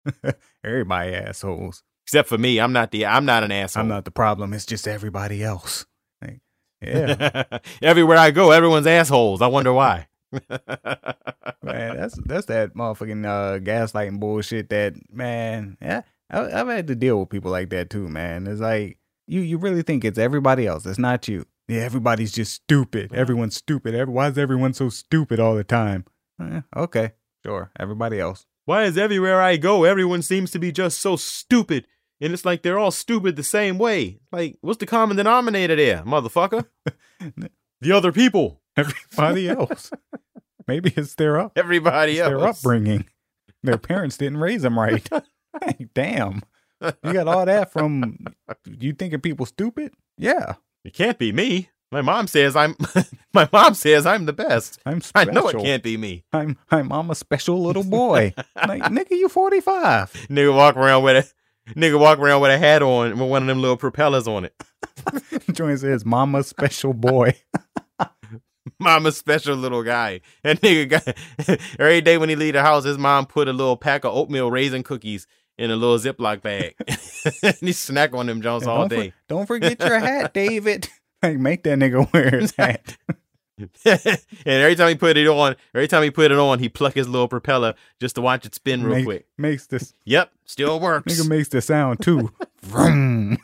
Everybody assholes. Except for me. I'm not an asshole. I'm not the problem. It's just everybody else. Like, yeah. Everywhere I go, everyone's assholes. I wonder why. Man, that's that motherfucking gaslighting bullshit that, man, yeah, I've had to deal with people like that too, man. It's like, you really think it's everybody else. It's not you. Yeah, everybody's just stupid. Everyone's stupid. Why is everyone so stupid all the time? Okay, sure, everybody else. Why is everywhere I go, everyone seems to be just so stupid? And it's like they're all stupid the same way. Like, what's the common denominator there, motherfucker? The other people. Everybody else. Maybe it's their everybody else. Their upbringing. Their parents didn't raise them right. Hey, damn. You got all that from you thinking people stupid? Yeah. It can't be me. My mom says I'm the best. I'm special. I know it can't be me. I'm a special little boy. Like, nigga, you 45. Nigga walk around with a hat on with one of them little propellers on it. Joint says mama special boy. Mama's special little guy. That nigga got every day when he leave the house, his mom put a little pack of oatmeal raisin cookies in a little Ziploc bag. And he snack on them Jones all day. Don't forget your hat, David. Like, make that nigga wear his hat. And every time he put it on, he pluck his little propeller just to watch it spin real quick. Makes this. Yep, still works. Nigga makes the sound too. Vroom.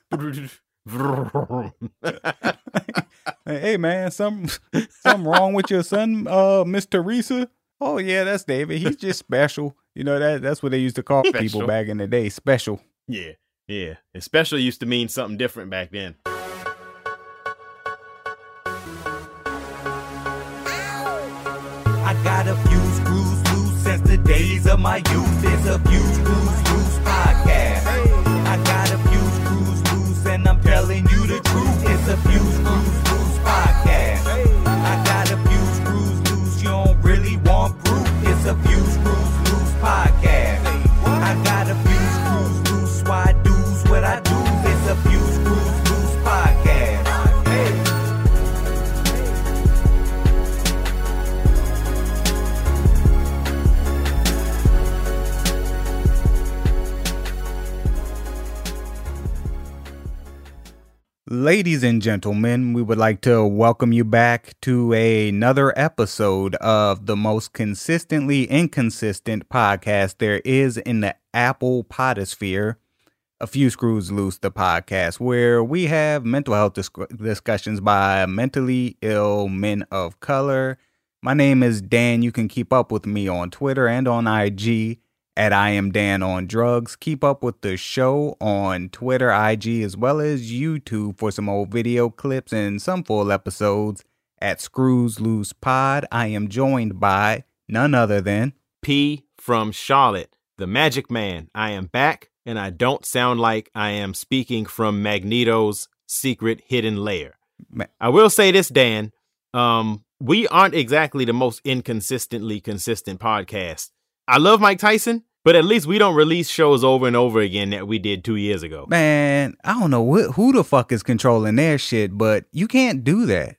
Hey man, something wrong with your son, Miss Teresa? Oh yeah, that's David. He's just special. You know that's what they used to call people back in the day. Special. Yeah. And special used to mean something different back then. I got a few screws loose since the days of my youth. It's a few screws loose podcast. I got a few screws loose and I'm telling you the truth. It's a few screws loose podcast. I got a few screws loose, you don't really want proof. It's a few screws loose podcast. I got a few screws loose, so I do's what I do. It's a few screws loose podcast. Ladies and gentlemen, we would like to welcome you back to another episode of the most consistently inconsistent podcast there is in the Apple Podosphere, A Few Screws Loose, the podcast, where we have mental health discussions by mentally ill men of color. My name is Dan. You can keep up with me on Twitter and on IG at I Am Dan on Drugs. Keep up with the show on Twitter, IG, as well as YouTube for some old video clips and some full episodes at Screws Loose Pod. I am joined by none other than P from Charlotte, the Magic Man. I am back, and I don't sound like I am speaking from Magneto's secret hidden lair. I will say this, Dan. We aren't exactly the most inconsistently consistent podcast. I love Mike Tyson, but at least we don't release shows over and over again that we did 2 years ago. Man, I don't know who the fuck is controlling their shit, but you can't do that.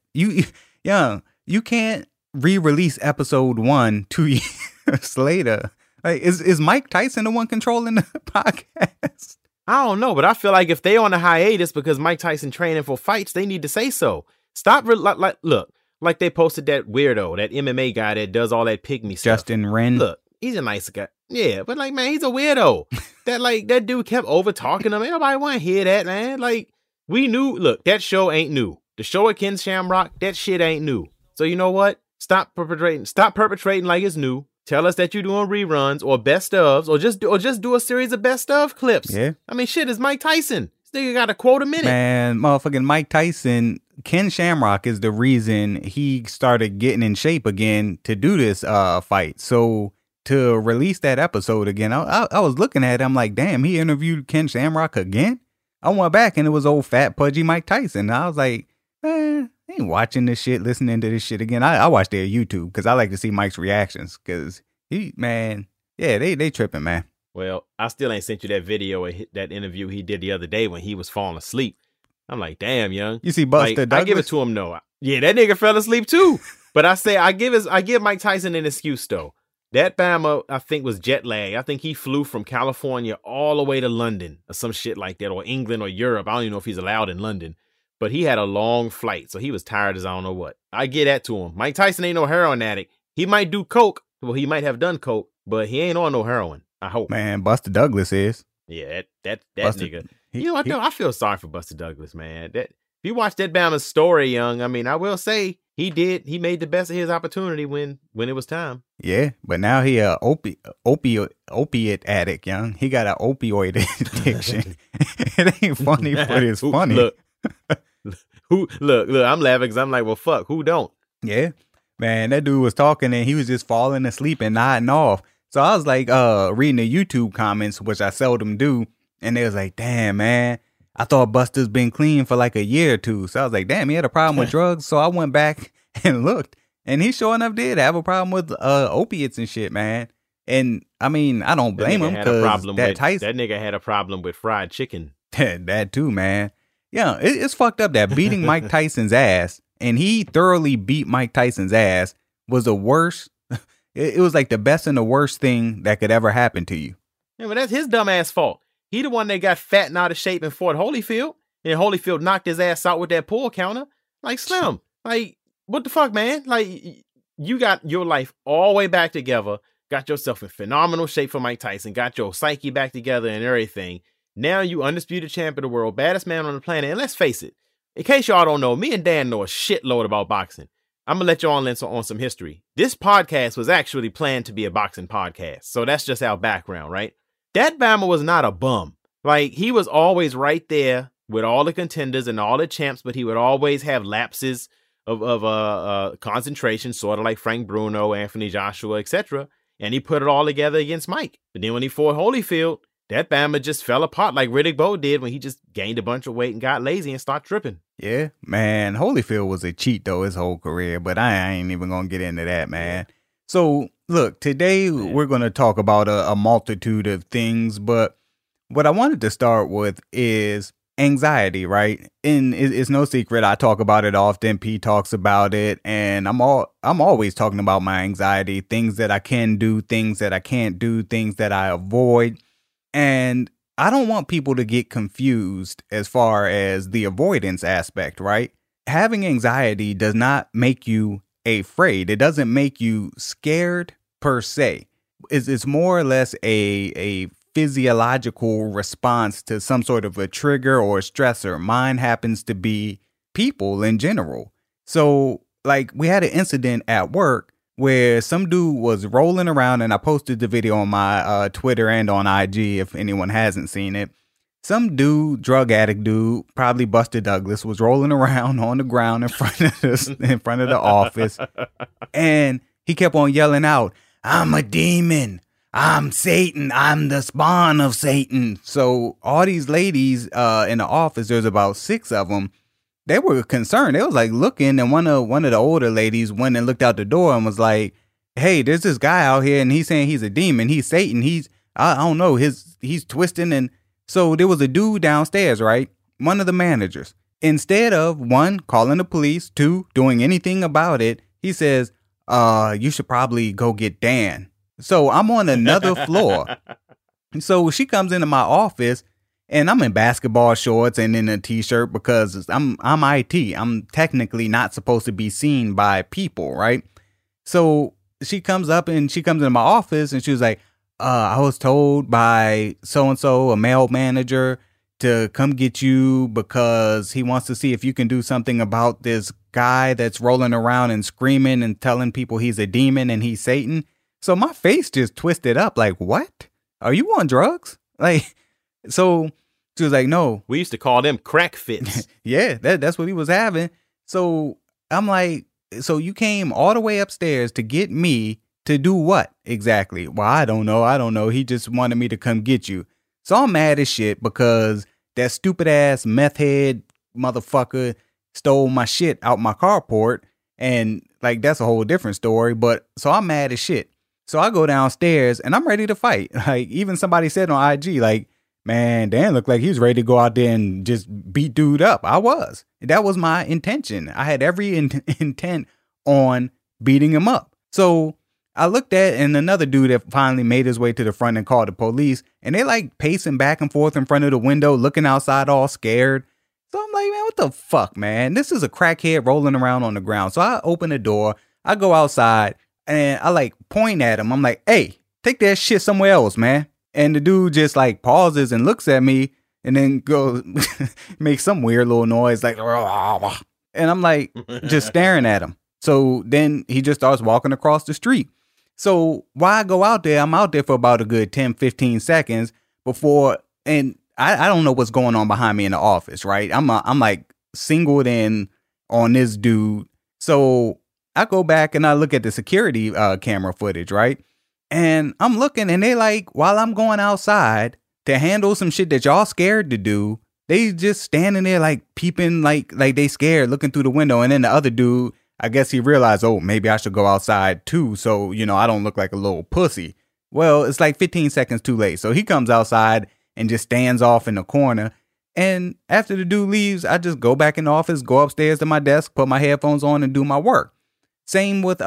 You can't re-release episode 1 2 years later. Like, is Mike Tyson the one controlling the podcast? I don't know, but I feel like if they on a hiatus because Mike Tyson training for fights, they need to say so. Stop. Look, like they posted that weirdo, that MMA guy that does all that pygmy stuff. Justin Wren. Look. He's a nice guy. Yeah, but like, man, he's a weirdo. that dude kept over talking him. Ain't nobody want to hear that, man. Like, we knew, look, that show ain't new. The show at Ken Shamrock, that shit ain't new. So you know what? Stop perpetrating like it's new. Tell us that you're doing reruns or best ofs or just do a series of best of clips. Yeah. I mean, shit, it's Mike Tyson. This nigga got a quote a minute. Man, motherfucking Mike Tyson, Ken Shamrock is the reason he started getting in shape again to do this fight. So to release that episode again, I was looking at it, I'm like, damn, he interviewed Ken Shamrock again? I went back and it was old fat pudgy Mike Tyson. And I was like, man, I ain't watching this shit, listening to this shit again. I watch their YouTube because I like to see Mike's reactions because they tripping, man. Well, I still ain't sent you that video, that interview he did the other day when he was falling asleep. I'm like, damn, young. You see Buster Douglas? I give it to him, though. Yeah, that nigga fell asleep too. But I give Mike Tyson an excuse, though. That Bama, I think, was jet lag. I think he flew from California all the way to London or some shit like that, or England or Europe. I don't even know if he's allowed in London, but he had a long flight, so he was tired as I don't know what. I get that to him. Mike Tyson ain't no heroin addict. He might do coke. Well, he might have done coke, but he ain't on no heroin. I hope. Man, Buster Douglas is. Yeah, that nigga. I feel sorry for Buster Douglas, man. That if you watch that Bama's story, young, I mean, I will say he made the best of his opportunity when it was time. Yeah, but now he a opiate addict, young. He got an opioid addiction. It ain't funny, but it's funny. Look, I'm laughing because I'm like, well, fuck, who don't? Yeah, man, that dude was talking and he was just falling asleep and nodding off. So I was like, reading the YouTube comments, which I seldom do. And they was like, damn, man, I thought Buster's been clean for like a year or two. So I was like, damn, he had a problem with drugs. So I went back and looked, and he sure enough did have a problem with opiates and shit, man. And I mean, I don't blame him because that nigga had a problem with fried chicken. That too, man. Yeah, it's fucked up that beating Mike Tyson's ass, and he thoroughly beat Mike Tyson's ass, was the worst. It was like the best and the worst thing that could ever happen to you. Yeah, but that's his dumb ass fault. He the one that got fat and out of shape in Fort Holyfield, and Holyfield knocked his ass out with that pull counter. Like, Slim, like, what the fuck, man? Like, you got your life all the way back together, got yourself in phenomenal shape for Mike Tyson, got your psyche back together and everything. Now you undisputed champ of the world, baddest man on the planet. And let's face it, in case y'all don't know, me and Dan know a shitload about boxing. I'm going to let y'all in on some history. This podcast was actually planned to be a boxing podcast. So that's just our background, right? That Bama was not a bum. Like, he was always right there with all the contenders and all the champs, but he would always have lapses of concentration, sort of like Frank Bruno, Anthony Joshua, etc. And he put it all together against Mike. But then when he fought Holyfield, that Bama just fell apart like Riddick Bowe did when he just gained a bunch of weight and got lazy and started tripping. Yeah, man, Holyfield was a cheat, though, his whole career. But I ain't even going to get into that, man. So, look, today we're going to talk about a multitude of things. But what I wanted to start with is anxiety, right? And it's no secret. I talk about it often. P talks about it. And I'm always talking about my anxiety, things that I can do, things that I can't do, things that I avoid. And I don't want people to get confused as far as the avoidance aspect, right? Having anxiety does not make you afraid. It doesn't make you scared per se. It's more or less a physiological response to some sort of a trigger or a stressor. Mine happens to be people in general. So, like, we had an incident at work where some dude was rolling around, and I posted the video on my Twitter and on IG if anyone hasn't seen it. Some dude, drug addict dude, probably Buster Douglas, was rolling around on the ground in front of the office, and he kept on yelling out, "I'm a demon. I'm Satan. I'm the spawn of Satan." So all these ladies in the office, there's about 6 of them. They were concerned. They was like looking, and one of the older ladies went and looked out the door and was like, "Hey, there's this guy out here, and he's saying he's a demon. He's Satan. I don't know. He's twisting." And so there was a dude downstairs, right? One of the managers. Instead of 1, calling the police, 2, doing anything about it, he says, "You should probably go get Dan." So I'm on another floor. So she comes into my office. And I'm in basketball shorts and in a t-shirt because I'm IT. I'm technically not supposed to be seen by people, right? So she comes into my office and she was like, "I was told by so-and-so, a male manager, to come get you because he wants to see if you can do something about this guy that's rolling around and screaming and telling people he's a demon and he's Satan." So my face just twisted up like, "What? Are you on drugs?" Like, so she was like, "No." We used to call them crack fits. Yeah, that's what he was having. So I'm like, "So you came all the way upstairs to get me to do what exactly?" "Well, I don't know. He just wanted me to come get you." So I'm mad as shit because that stupid ass meth head motherfucker stole my shit out my carport. And like, that's a whole different story. But so I'm mad as shit. So I go downstairs and I'm ready to fight. Like, even somebody said on IG, like, "Man, Dan looked like he was ready to go out there and just beat dude up." I was. That was my intention. I had every intent on beating him up. So I looked at and another dude that finally made his way to the front and called the police. And they like pacing back and forth in front of the window, looking outside all scared. So I'm like, man, what the fuck, man? This is a crackhead rolling around on the ground. So I open the door. I go outside and I like point at him. I'm like, hey, take that shit somewhere else, man. And the dude just like pauses and looks at me and then goes, makes some weird little noise like, and I'm like, just staring at him. So then he just starts walking across the street. So while I go out there, I'm out there for about a good 10, 15 seconds before, and I don't know what's going on behind me in the office, right? I'm like singled in on this dude. So I go back and I look at the security camera footage, right? And I'm looking and they like, while I'm going outside to handle some shit that y'all scared to do, they just standing there like peeping like they scared looking through the window. And then the other dude, I guess he realized, oh, maybe I should go outside too. So, you know, I don't look like a little pussy. Well, it's like 15 seconds too late. So he comes outside and just stands off in the corner. And after the dude leaves, I just go back in the office, go upstairs to my desk, put my headphones on and do my work. Same with,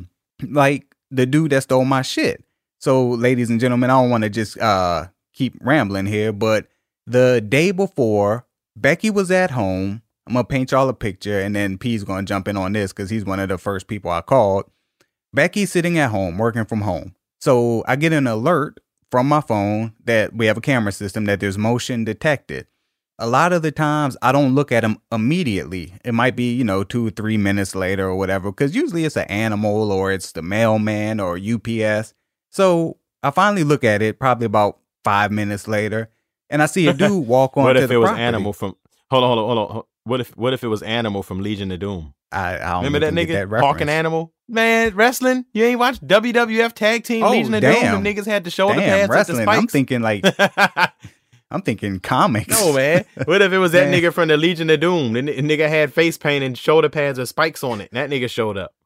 like the dude that stole my shit. So ladies and gentlemen, I don't want to just, keep rambling here, but the day before Becky was at home, I'm going to paint y'all a picture and then P's going to jump in on this because he's one of the first people I called. Becky's sitting at home, working from home. So I get an alert from my phone that we have a camera system that there's motion detected. A lot of the times I don't look at them immediately. It might be, 2 or 3 minutes later or whatever, because usually it's an animal or it's the mailman or UPS. So I finally look at it probably about 5 minutes later and I see a dude walk on. What if it was property. Animal from? Hold on. What if it was Animal from Legion of Doom? I don't remember that nigga that Hawk and Animal. Man, wrestling. You ain't watched WWF Tag Team Legion of Doom? Them niggas had the shoulder pads wrestling. With the spikes. I'm thinking like, I'm thinking comics. No, man. What if it was that nigga from the Legion of Doom? The nigga had face paint and shoulder pads with spikes on it. And that nigga showed up.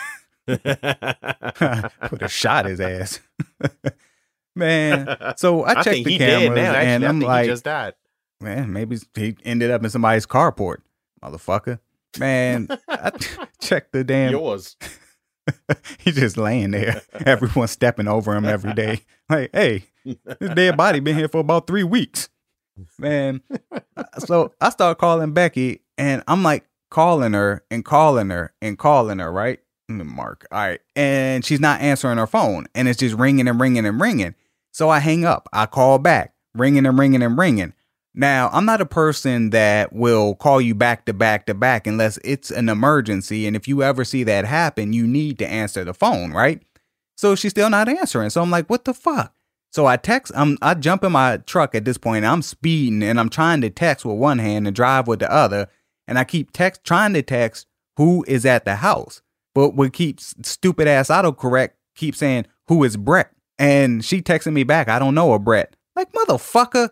Would have shot his ass. Man. So I checked the cameras now, actually, and I'm like, he just died. Man, maybe he ended up in somebody's carport, motherfucker. Man, I checked the damn. Yours. He's just laying there. Everyone's stepping over him every day. Like, hey, this dead body been here for about 3 weeks. Man. So I start calling Becky and I'm like calling her, right? Mark. All right. And she's not answering her phone and it's just ringing and ringing and ringing. So I hang up. I call back, ringing and ringing and ringing. Now, I'm not a person that will call you back to back to back unless it's an emergency. And if you ever see that happen, you need to answer the phone, right? So she's still not answering. So I'm like, what the fuck? So I jump in my truck at this point. I'm speeding and I'm trying to text with one hand and drive with the other. And I keep trying to text who is at the house. But what keeps stupid ass autocorrect keeps saying, who is Brett? And she texting me back, I don't know a Brett. Like, motherfucker.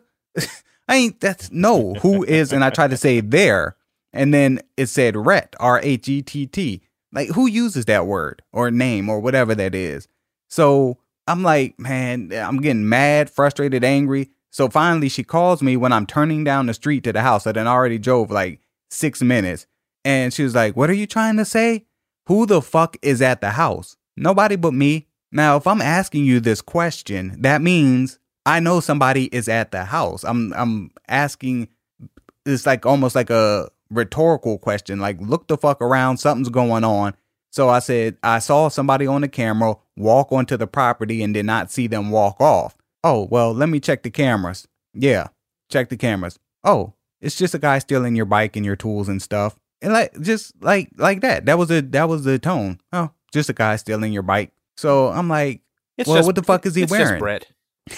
Who is, and I tried to say there, and then it said Rhett, R-H-E-T-T. Like, who uses that word or name or whatever that is? So I'm like, man, I'm getting mad, frustrated, angry. So finally she calls me when I'm turning down the street to the house. I done already drove like 6 minutes. And she was like, what are you trying to say? Who the fuck is at the house? Nobody but me. Now, if I'm asking you this question, that means I know somebody is at the house. I'm asking, it's like almost like a rhetorical question. Like, look the fuck around, something's going on. So I said, I saw somebody on the camera walk onto the property and did not see them walk off. Oh, well, let me check the cameras. Yeah, check the cameras. Oh, it's just a guy stealing your bike and your tools and stuff. And like, just like that. That was the tone. Oh, just a guy stealing your bike. So I'm like, what the fuck is he wearing? It's just Brett.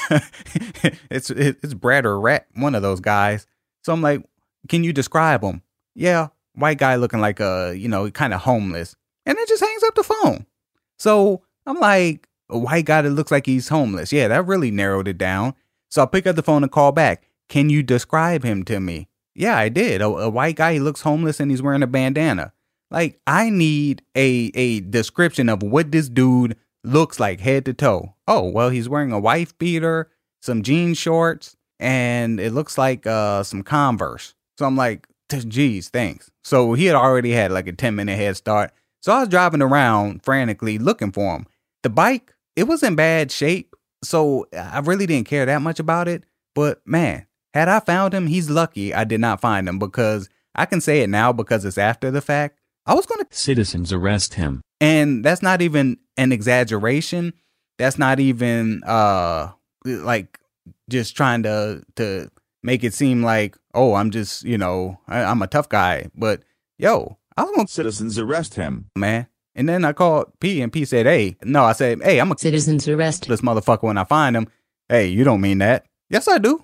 it's Brad or Rat, one of those guys. So I'm like, can you describe him? Yeah, white guy looking like kind of homeless. And it just hangs up the phone. So I'm like, a white guy that looks like he's homeless. Yeah, that really narrowed it down. So I pick up the phone and call back. Can you describe him to me? Yeah, I did. A white guy, he looks homeless and he's wearing a bandana. Like, I need a description of what this dude looks like head to toe. Oh, well, he's wearing a wife beater, some jean shorts, and it looks like some Converse. So I'm like, geez, thanks. So he had already had like a 10-minute head start. So I was driving around frantically looking for him. the bike, it was in bad shape. So I really didn't care that much about it. But man, had I found him, he's lucky I did not find him, because I can say it now because it's after the fact. I was going to Citizens arrest him. And that's not even an exaggeration. That's not even like just trying to make it seem like, oh, I'm just, I'm a tough guy. But yo, I was going to Citizens arrest him. man. And then I called P, and P said, hey, no, I said, hey, I'm a Citizens arrest this motherfucker when I find him. Hey, you don't mean that. Yes, I do.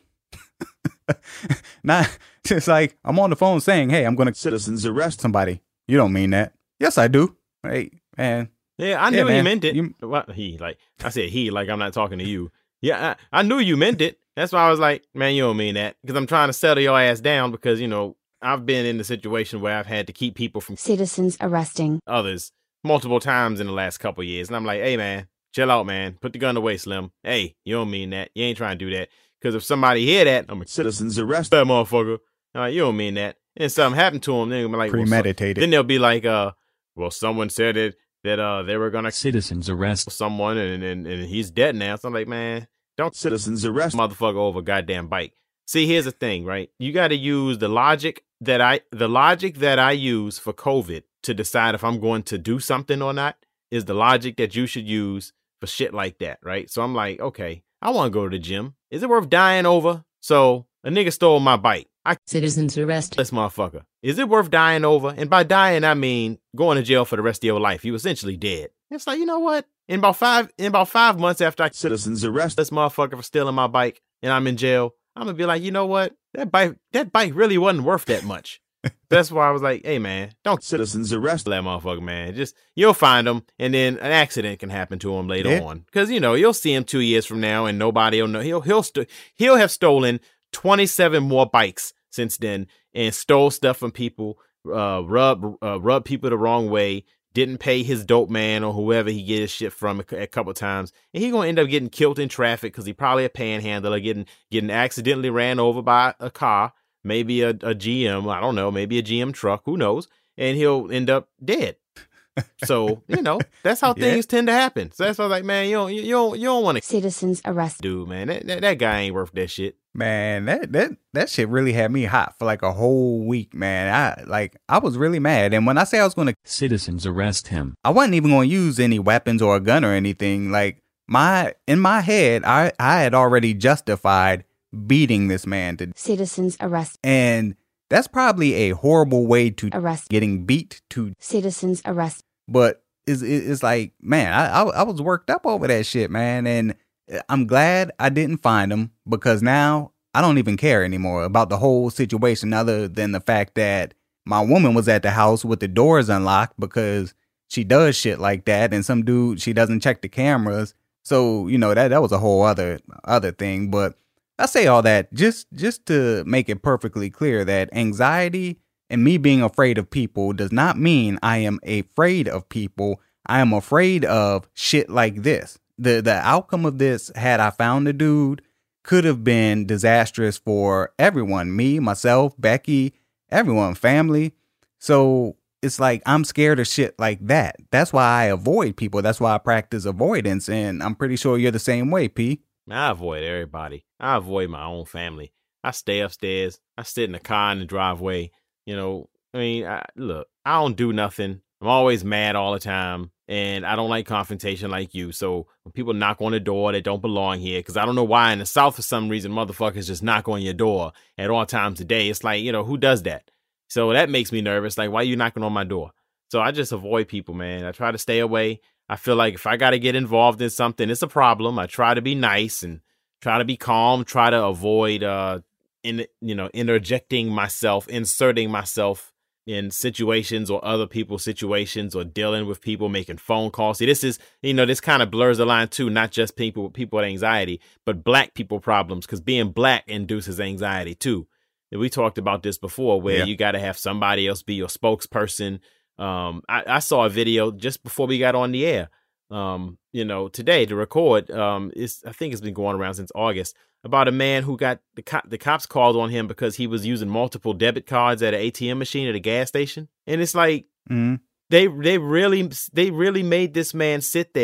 Not just like I'm on the phone saying, hey, I'm going to Citizens arrest somebody. You don't mean that. Yes, I do. Hey, man. Yeah, I knew he man. meant it. I said he, like I'm not talking to you. Yeah, I knew you meant it. That's why I was like, man, you don't mean that. Because I'm trying to settle your ass down because, I've been in the situation where I've had to keep people from citizens arresting others multiple times in the last couple of years. And I'm like, hey, man, chill out, man. Put the gun away, Slim. Hey, you don't mean that. You ain't trying to do that. Because if somebody hear that, I'm like, Citizens arrest that motherfucker. I'm like, you don't mean that. And something happened to him. Then they'll be like, Premeditated. Then they'll be like, well, someone said it that they were gonna Citizens arrest someone and he's dead now. So I'm like, man, don't Citizens arrest motherfucker over a goddamn bike. See, here's the thing, right? You got to use the logic that I use for COVID to decide if I'm going to do something or not is the logic that you should use for shit like that, right? So I'm like, okay, I want to go to the gym. Is it worth dying over? So a nigga stole my bike. citizens arrest This motherfucker. Is it worth dying over? And by dying, I mean going to jail for the rest of your life. You essentially dead. It's like, you know what? In about 5 months after I Citizens arrest this motherfucker for stealing my bike and I'm in jail, I'm gonna be like, you know what? That bike really wasn't worth that much. That's why I was like, hey man, don't Citizens arrest that motherfucker, man. Just you'll find him, and then an accident can happen to him later Yeah. on, because you'll see him 2 years from now, and nobody will know. He'll have stolen 27 more bikes since then, and stole stuff from people, rubbed people the wrong way, didn't pay his dope man or whoever he get his shit from a couple times, and he gonna end up getting killed in traffic because he probably a panhandler, getting accidentally ran over by a car. Maybe a GM, I don't know, maybe a GM truck, who knows? And he'll end up dead. So, that's how things tend to happen. So that's why I was like, man, you don't want to citizens arrest do, man. That guy ain't worth that shit. Man, that shit really had me hot for like a whole week, man. I was really mad. And when I say I was going to Citizens arrest him. I wasn't even going to use any weapons or a gun or anything. Like in my head, I had already justified beating this man to citizens arrest and that's probably a horrible way to arrest getting beat to, citizens arrest but it's like, man, I was worked up over that shit, man. And I'm glad I didn't find him, because now I don't even care anymore about the whole situation, other than the fact that my woman was at the house with the doors unlocked because she does shit like that, and some dude, she doesn't check the cameras. So, that was a whole other thing. But I say all that just to make it perfectly clear that anxiety and me being afraid of people does not mean I am afraid of people. I am afraid of shit like this. The outcome of this, had I found the dude, could have been disastrous for everyone. Me, myself, Becky, everyone, family. So it's like, I'm scared of shit like that. That's why I avoid people. That's why I practice avoidance. And I'm pretty sure you're the same way, P. I avoid everybody. I avoid my own family. I stay upstairs. I sit in the car in the driveway. I don't do nothing. I'm always mad all the time, and I don't like confrontation like you. So when people knock on the door that don't belong here, because I don't know why in the South for some reason motherfuckers just knock on your door at all times of day. It's like, who does that? So that makes me nervous. Like, why are you knocking on my door? So I just avoid people, man. I try to stay away. I feel like if I got to get involved in something, it's a problem. I try to be nice and try to be calm, try to avoid, inserting myself in situations or other people's situations, or dealing with people, making phone calls. See, this is, this kind of blurs the line too, not just people with anxiety, but black people problems, because being black induces anxiety too. And we talked about this before, where you got to have somebody else be your spokesperson. I saw a video just before we got on the air, today to record. I think it's been going around since August, about a man who got the cops called on him because he was using multiple debit cards at an ATM machine at a gas station. And it's like, they really made this man sit there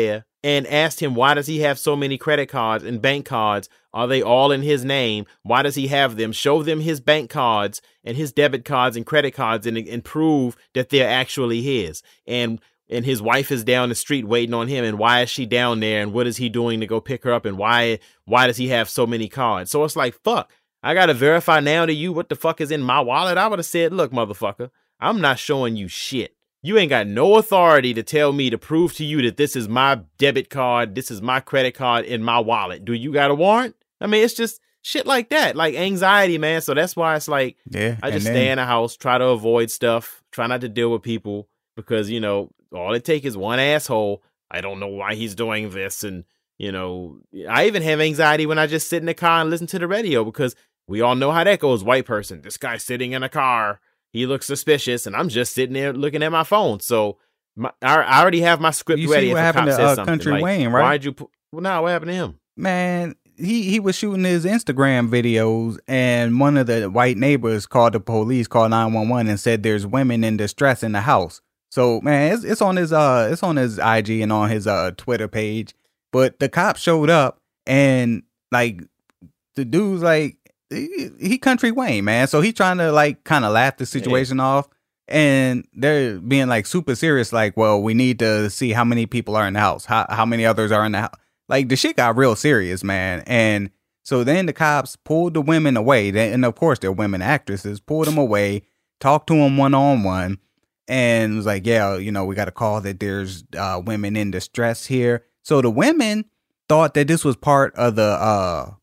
and asked him, why does he have so many credit cards and bank cards? Are they all in his name? Why does he have them? Show them his bank cards and his debit cards and credit cards and prove that they're actually his. And his wife is down the street waiting on him. And why is she down there? And what is he doing to go pick her up? And why does he have so many cards? So it's like, fuck, I got to verify now to you what the fuck is in my wallet. I would have said, look, motherfucker, I'm not showing you shit. You ain't got no authority to tell me to prove to you that this is my debit card, this is my credit card in my wallet. Do you got a warrant? I mean, it's just shit like that, like anxiety, man. So that's why it's like, I just stay in the house, try to avoid stuff, try not to deal with people because, you know, all it takes is one asshole. I don't know why he's doing this. And, you know, I even have anxiety when I just sit in the car and listen to the radio because we all know how that goes. White person, this guy's sitting in a car. He looks suspicious, and I'm just sitting there looking at my phone. So I already have my script ready. You see what happened to Country like, Wayne, right? Why'd you? What happened to him? Man, he was shooting his Instagram videos, and one of the white neighbors called the police, called 911, and said there's women in distress in the house. So man, it's on his IG and on his Twitter page. But the cops showed up, and like the dude's like. He Country Wayne, man. So he trying to like kind of laugh the situation off, and they're being like super serious. Like, well, we need to see how many people are in the house, how many others are in the house. Like the shit got real serious, man. And so then the cops pulled the women away, and of course they're women actresses. Pulled them away, talked to them 1-on-1, and was like, yeah, you know, we got a call that there's women in distress here. So the women thought that this was part of the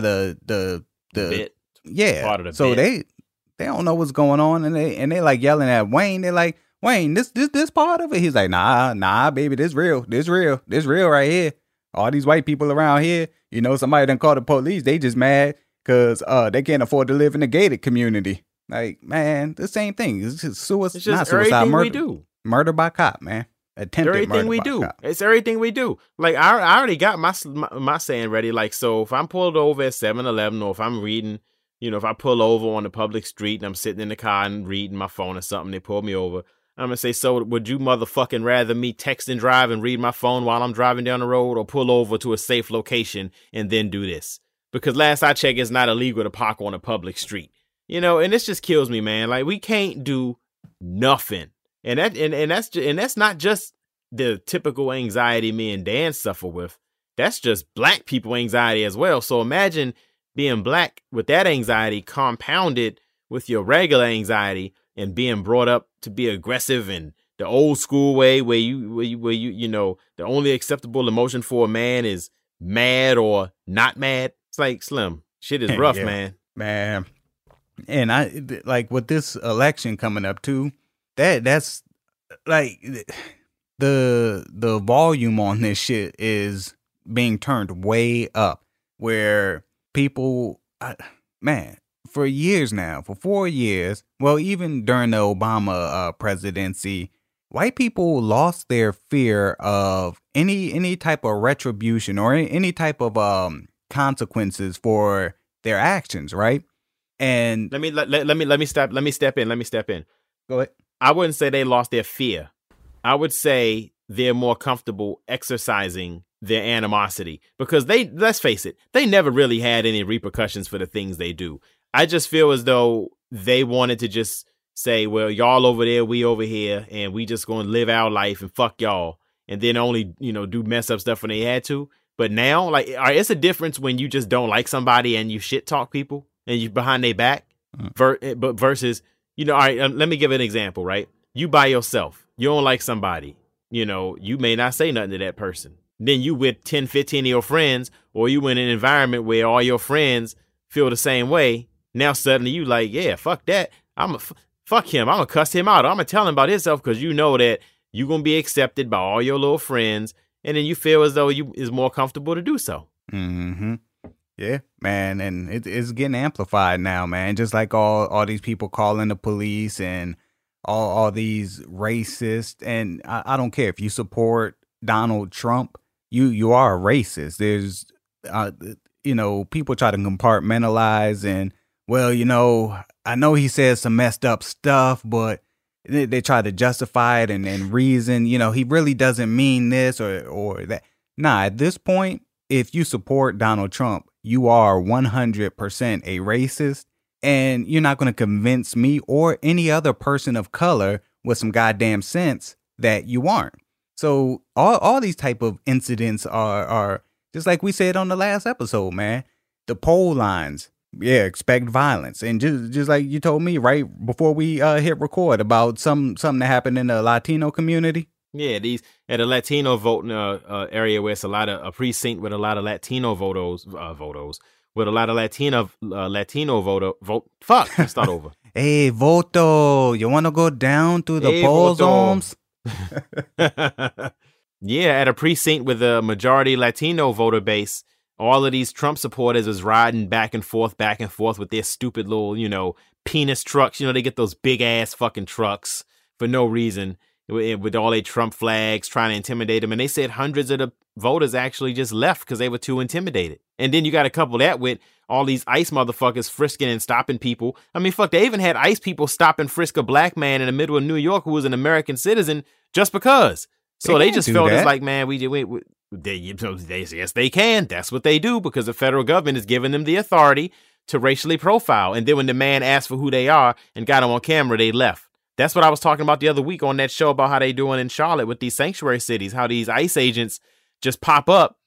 bit. Yeah, part of the so bit. they don't know what's going on, and they like yelling at Wayne. They're like, Wayne, this part of it. He's like, nah, baby, this real right here. All these white people around here, you know, somebody done called the police. They just mad because they can't afford to live in a gated community. Like, man, the same thing. It's just suicide, it's just not suicide, everything murder. We do. Murder by cop, man. Attempted everything murder we by do. cop. It's everything we do. Like I already got my saying ready. Like, so if I'm pulled over at 7-Eleven, or if I'm reading, you know, if I pull over on the public street and I'm sitting in the car and reading my phone or something, they pull me over, I'm gonna say, so would you motherfucking rather me text and drive and read my phone while I'm driving down the road, or pull over to a safe location and then do this? Because last I checked, it's not illegal to park on a public street. You know, and this just kills me, man. Like, we can't do nothing. And that's not just the typical anxiety me and Dan suffer with. That's just black people anxiety as well. So imagine being black with that anxiety compounded with your regular anxiety and being brought up to be aggressive in the old school way where you know, the only acceptable emotion for a man is mad or not mad. It's like, Slim, shit is rough, yeah, man. And I like with this election coming up too, that's like the volume on this shit is being turned way up, where people, man, for years now, for 4 years, well, even during the Obama presidency, white people lost their fear of any type of retribution or any type of consequences for their actions, right? And let me step in. Go ahead. I wouldn't say they lost their fear. I would say they're more comfortable exercising their animosity, because let's face it, they never really had any repercussions for the things they do. I just feel as though they wanted to just say, well, y'all over there, we over here, and we just going to live our life and fuck y'all, and then only, you know, do mess up stuff when they had to. But now, like, it's a difference when you just don't like somebody and you shit talk people and you behind their back, but versus, you know, all right, let me give an example, right? You by yourself, you don't like somebody, you know, you may not say nothing to that person. Then you with 10, 15 of your friends, or you in an environment where all your friends feel the same way. Now suddenly you like, yeah, fuck that. Fuck him. I'm going to cuss him out. I'm going to tell him about himself, because you know that you're going to be accepted by all your little friends. And then you feel as though you is more comfortable to do so. Mm-hmm. Yeah, man. And it's getting amplified now, man. Just like all these people calling the police and all these racists. And I don't care if you support Donald Trump, you are a racist. There's, you know, people try to compartmentalize and, well, you know, I know he says some messed up stuff, but they try to justify it and reason, you know, he really doesn't mean this or that. Nah, at this point, if you support Donald Trump, you are 100% a racist, and you're not going to convince me or any other person of color with some goddamn sense that you aren't. So all these type of incidents are just like we said on the last episode, man. The poll lines, yeah, expect violence, and just like you told me right before we hit record about something that happened in the Latino community. Yeah, these at a Latino voting area where it's a precinct with a lot of Latino votos with a lot of Latino vote. Fuck, let's start over. Hey, voto, you want to go down to the poll zones? Yeah, at a precinct with a majority Latino voter base, all of these Trump supporters was riding back and forth with their stupid little, penis trucks. They get those big ass fucking trucks for no reason with all their Trump flags trying to intimidate them. And they said hundreds of the voters actually just left because they were too intimidated. And then you got to couple that with all these ICE motherfuckers frisking and stopping people. I mean, fuck, they even had ICE people stop and frisk a black man in the middle of New York who was an American citizen just because. So they just felt it's like, man, yes, they can. That's what they do because the federal government is giving them the authority to racially profile. And then when the man asked for who they are and got them on camera, they left. That's what I was talking about the other week on that show about how they doing in Charlotte with these sanctuary cities, how these ICE agents just pop up.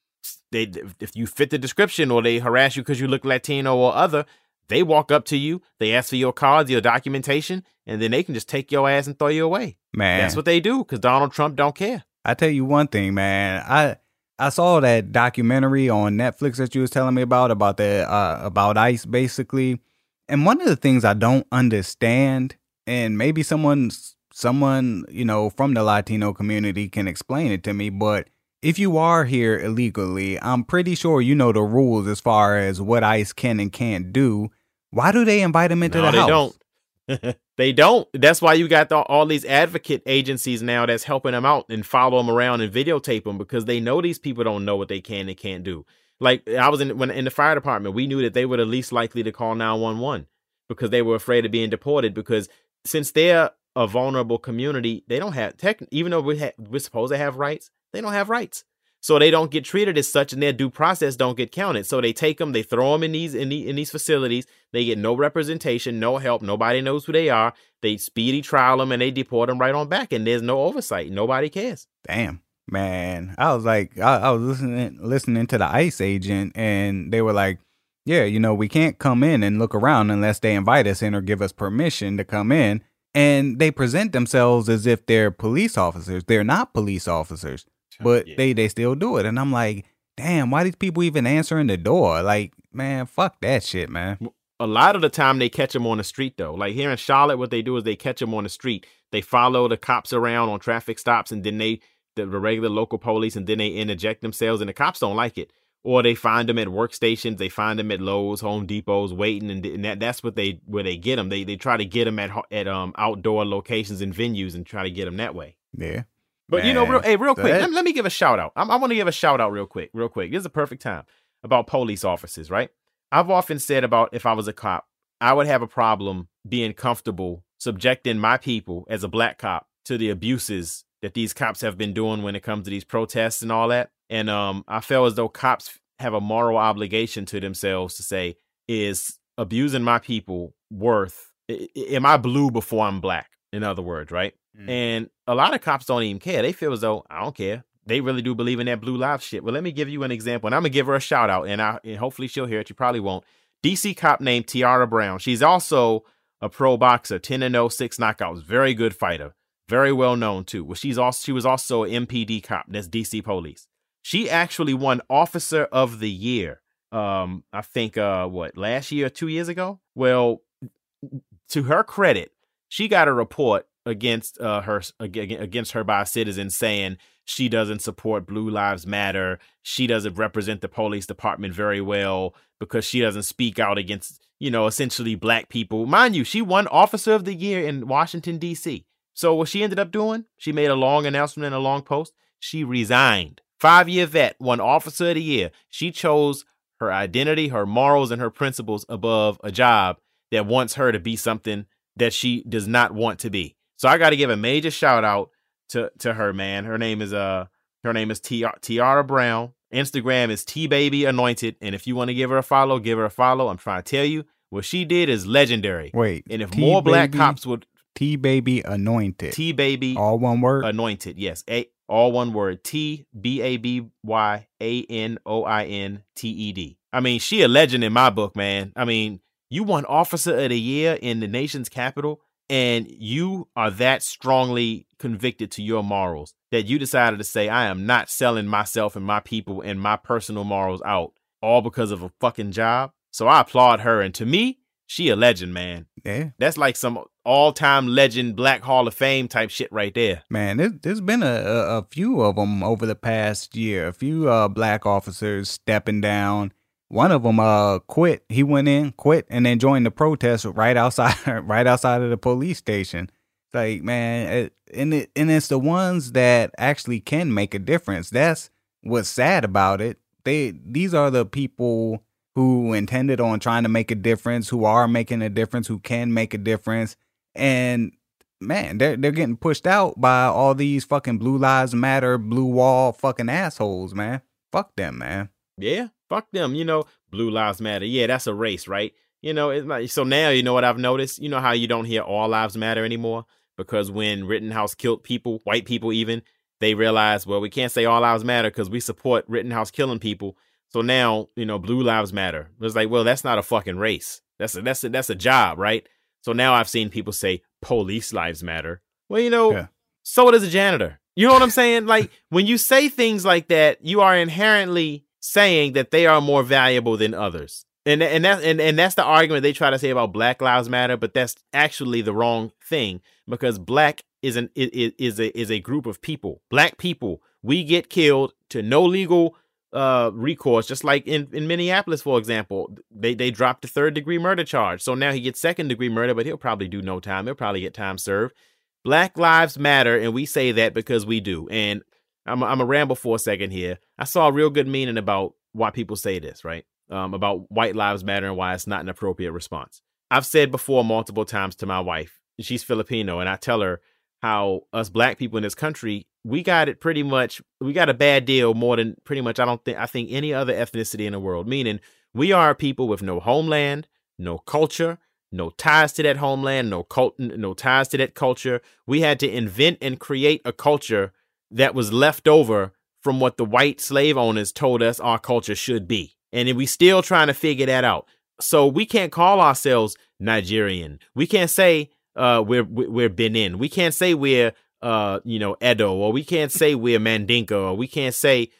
If you fit the description or they harass you because you look Latino or other, they walk up to you, they ask for your cards, your documentation, and then they can just take your ass and throw you away. Man, that's what they do because Donald Trump don't care. I tell you one thing, man. I saw that documentary on Netflix that you was telling me about about ICE basically, and one of the things I don't understand, and maybe someone from the Latino community can explain it to me, but if you are here illegally, I'm pretty sure you know the rules as far as what ICE can and can't do. Why do they invite them into the house? Don't. They don't. That's why you got all these advocate agencies now that's helping them out and follow them around and videotape them because they know these people don't know what they can and can't do. Like I was in the fire department, we knew that they were the least likely to call 911 because they were afraid of being deported because since they're a vulnerable community, they don't have even though we're supposed to have rights, they don't have rights. So they don't get treated as such and their due process don't get counted. So they take them, they throw them in these facilities. They get no representation, no help. Nobody knows who they are. They speedy trial them and they deport them right on back. And there's no oversight. Nobody cares. Damn, man. I was like, I was listening to the ICE agent and they were like, yeah, we can't come in and look around unless they invite us in or give us permission to come in. And they present themselves as if they're police officers. They're not police officers. But yeah. they still do it. And I'm like, damn, why these people even answering the door? Like, man, fuck that shit, man. A lot of the time they catch them on the street, though. Like here in Charlotte, what they do is they catch them on the street. They follow the cops around on traffic stops and then the regular local police, and then they interject themselves and the cops don't like it. Or they find them at workstations. They find them at Lowe's, Home Depots, waiting. And that's where they get them. They try to get them at outdoor locations and venues and try to get them that way. Yeah. But, real quick, let me give a shout out. I want to give a shout out real quick. This is a perfect time about police officers, right? I've often said about if I was a cop, I would have a problem being comfortable subjecting my people as a black cop to the abuses that these cops have been doing when it comes to these protests and all that. And I feel as though cops have a moral obligation to themselves to say, is abusing my people worth, am I blue before I'm black? In other words, right? And a lot of cops don't even care. They feel as though, I don't care. They really do believe in that blue lives shit. Well, let me give you an example. And I'm going to give her a shout out. And hopefully she'll hear it. You probably won't. DC cop named Tiara Brown. She's also a pro boxer, 10-0, 6 knockouts. Very good fighter. Very well known, too. Well, she was also an MPD cop. That's DC police. She actually won Officer of the Year. I think, last year or 2 years ago? Well, to her credit, she got a report against her by a citizen saying she doesn't support Blue Lives Matter. She doesn't represent the police department very well because she doesn't speak out against, essentially black people. Mind you, she won Officer of the Year in Washington, D.C. So what she ended up doing, she made a long announcement and a long post. She resigned. 5-year vet, won Officer of the Year. She chose her identity, her morals, and her principles above a job that wants her to be something that she does not want to be. So I got to give a major shout out to her, man. Her name is Her name is Tiara Brown. Instagram is T-Baby Anointed. And if you want to give her a follow, give her a follow. I'm trying to tell you, what she did is legendary. Wait. And if more black cops would... T-Baby Anointed. T-Baby... All one word? Anointed, yes. All one word. T-B-A-B-Y-A-N-O-I-N-T-E-D. I mean, she a legend in my book, man. I mean, you won Officer of the Year in the nation's capital, and you are that strongly convicted to your morals that you decided to say, I am not selling myself and my people and my personal morals out, all because of a fucking job. So I applaud her. And to me, she a legend, man. Yeah. That's like some all-time legend Black Hall of Fame type shit right there. Man, there's been a few of them over the past year. A few black officers stepping down. One of them quit. He went in, quit, and then joined the protest right outside of the police station. It's like, man, and it's the ones that actually can make a difference. That's what's sad about it. These are the people who intended on trying to make a difference, who are making a difference, who can make a difference. And man, they're getting pushed out by all these fucking Blue Lives Matter, Blue Wall fucking assholes, man. Fuck them, man. Yeah, fuck them. You know, Blue Lives Matter. Yeah, that's a race, right? You know, it's like, so now you know what I've noticed? You know how you don't hear All Lives Matter anymore? Because when Rittenhouse killed people, white people even, they realized, well, we can't say All Lives Matter because we support Rittenhouse killing people. So now, you know, Blue Lives Matter. It's like, well, that's not a fucking race. That's a job, right? So now I've seen people say Police Lives Matter. Well, you know, So does a janitor. You know what I'm saying? Like, when you say things like that, you are inherently saying that they are more valuable than others. And that's the argument they try to say about Black Lives Matter, but that's actually the wrong thing, because black is a group of people. Black people, we get killed to no legal recourse, just like in Minneapolis, for example. They dropped the 3rd-degree murder charge. So now he gets 2nd-degree murder, but he'll probably do no time. He'll probably get time served. Black lives matter, and we say that because we do. And I'm a ramble for a second here. I saw a real good meaning about why people say this, right? About white lives matter and why it's not an appropriate response. I've said before multiple times to my wife, she's Filipino, and I tell her how us black people in this country, we got a bad deal more than pretty much I think any other ethnicity in the world, meaning we are people with no homeland, no culture, no ties to that homeland, no ties to that culture. We had to invent and create a culture that was left over from what the white slave owners told us our culture should be. And then we still trying to figure that out. So we can't call ourselves Nigerian. We can't say we're Benin. We can't say we're Edo, or we can't say we're Mandinka, or we can't say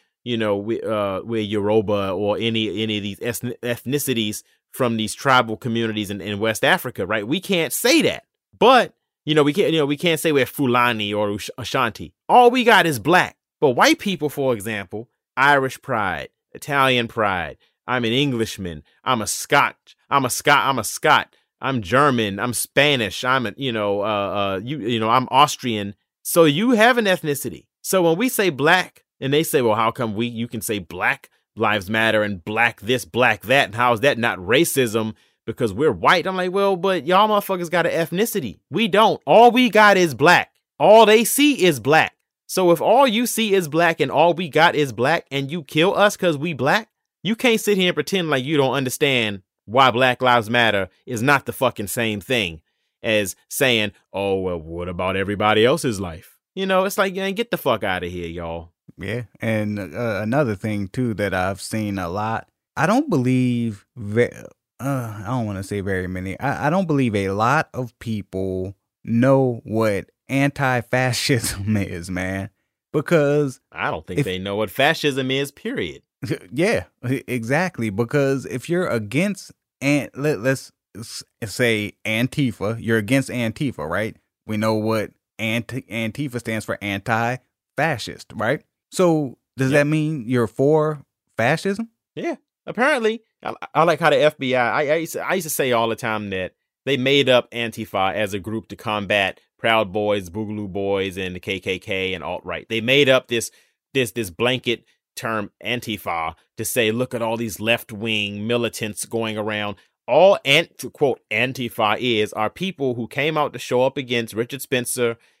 we're Yoruba, or any of these ethnicities from these tribal communities in West Africa, right? We can't say that. But we can't say we're Fulani or Ashanti. All we got is black. But white people, for example, Irish pride, Italian pride. I'm an Englishman. I'm a Scot. I'm German. I'm Spanish. I'm Austrian. So you have an ethnicity. So when we say black, and they say, well, how come you can say Black Lives Matter and black this, black that, and how is that not racism because we're white? I'm like, well, but y'all motherfuckers got an ethnicity. We don't. All we got is black. All they see is black. So if all you see is black and all we got is black, and you kill us because we black, you can't sit here and pretend like you don't understand why Black Lives Matter is not the fucking same thing as saying, oh, well, what about everybody else's life? It's like, get the fuck out of here, y'all. Yeah. And another thing, too, that I've seen a lot, I don't believe, I don't want to say very many, I don't believe a lot of people know what anti-fascism is, man, because I don't think they know what fascism is, period. Yeah, exactly. Because if you're against, let's say Antifa, you're against Antifa, right? We know what Antifa stands for, anti-fascist, right? So does that mean you're for fascism? Yeah, apparently. I like how the FBI, I used to say all the time that they made up Antifa as a group to combat Proud Boys, Boogaloo Boys, and the KKK and alt-right. They made up this blanket term Antifa to say, look at all these left-wing militants going around. All quote Antifa are people who came out to show up against Richard Spencer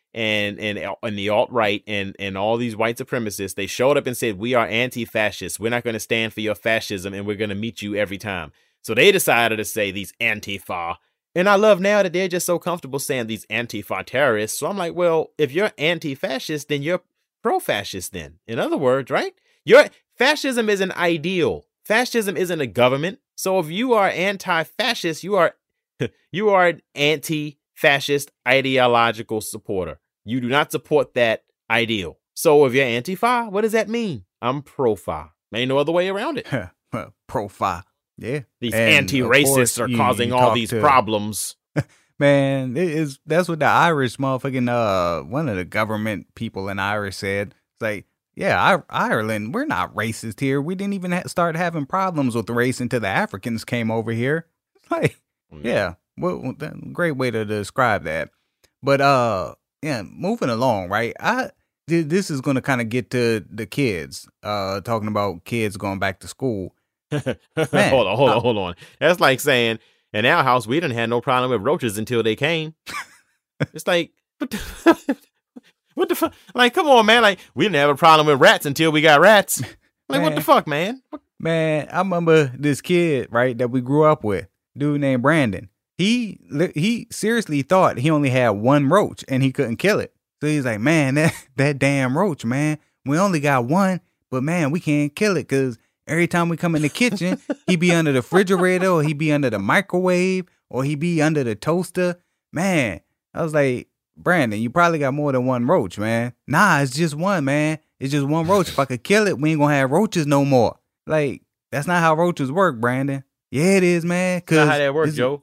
and the alt-right and all these white supremacists, they showed up and said, we are anti-fascists. We're not going to stand for your fascism, and we're going to meet you every time. So they decided to say these Antifa. And I love now that they're just so comfortable saying these Antifa terrorists. So I'm like, well, if you're anti-fascist, then you're pro-fascist then. In other words, right? Fascism is an ideal. Fascism isn't a government. So if you are anti-fascist, you are an anti-fascist ideological supporter. You do not support that ideal. So if you're anti-fa, what does that mean? I'm pro-fa. Ain't no other way around it. Pro-fa. Yeah. These anti-racists are causing all these problems. Man, that's what the Irish motherfucking one of the government people in Irish said. It's like, yeah, Ireland, we're not racist here. We didn't even start having problems with race until the Africans came over here. It's like, yeah, well, great way to describe that. But yeah, moving along, right? This is going to kind of get to the kids, talking about kids going back to school. Man, hold on. That's like saying, in our house, we didn't have no problem with roaches until they came. It's like, what the fuck? Like, come on, man. Like, we didn't have a problem with rats until we got rats. Like, man, what the fuck, man? Man, I remember this kid, right, that we grew up with, dude named Brandon. He seriously thought he only had one roach and he couldn't kill it. So he's like, man, that damn roach, man, we only got one, but man, we can't kill it because every time we come in the kitchen, he be under the refrigerator or he be under the microwave or he be under the toaster. Man, I was like, Brandon, you probably got more than one roach, man. Nah, it's just one, man. It's just one roach. If I could kill it, we ain't gonna have roaches no more. Like, that's not how roaches work, Brandon. Yeah, it is, man. That's not how that works, Joe.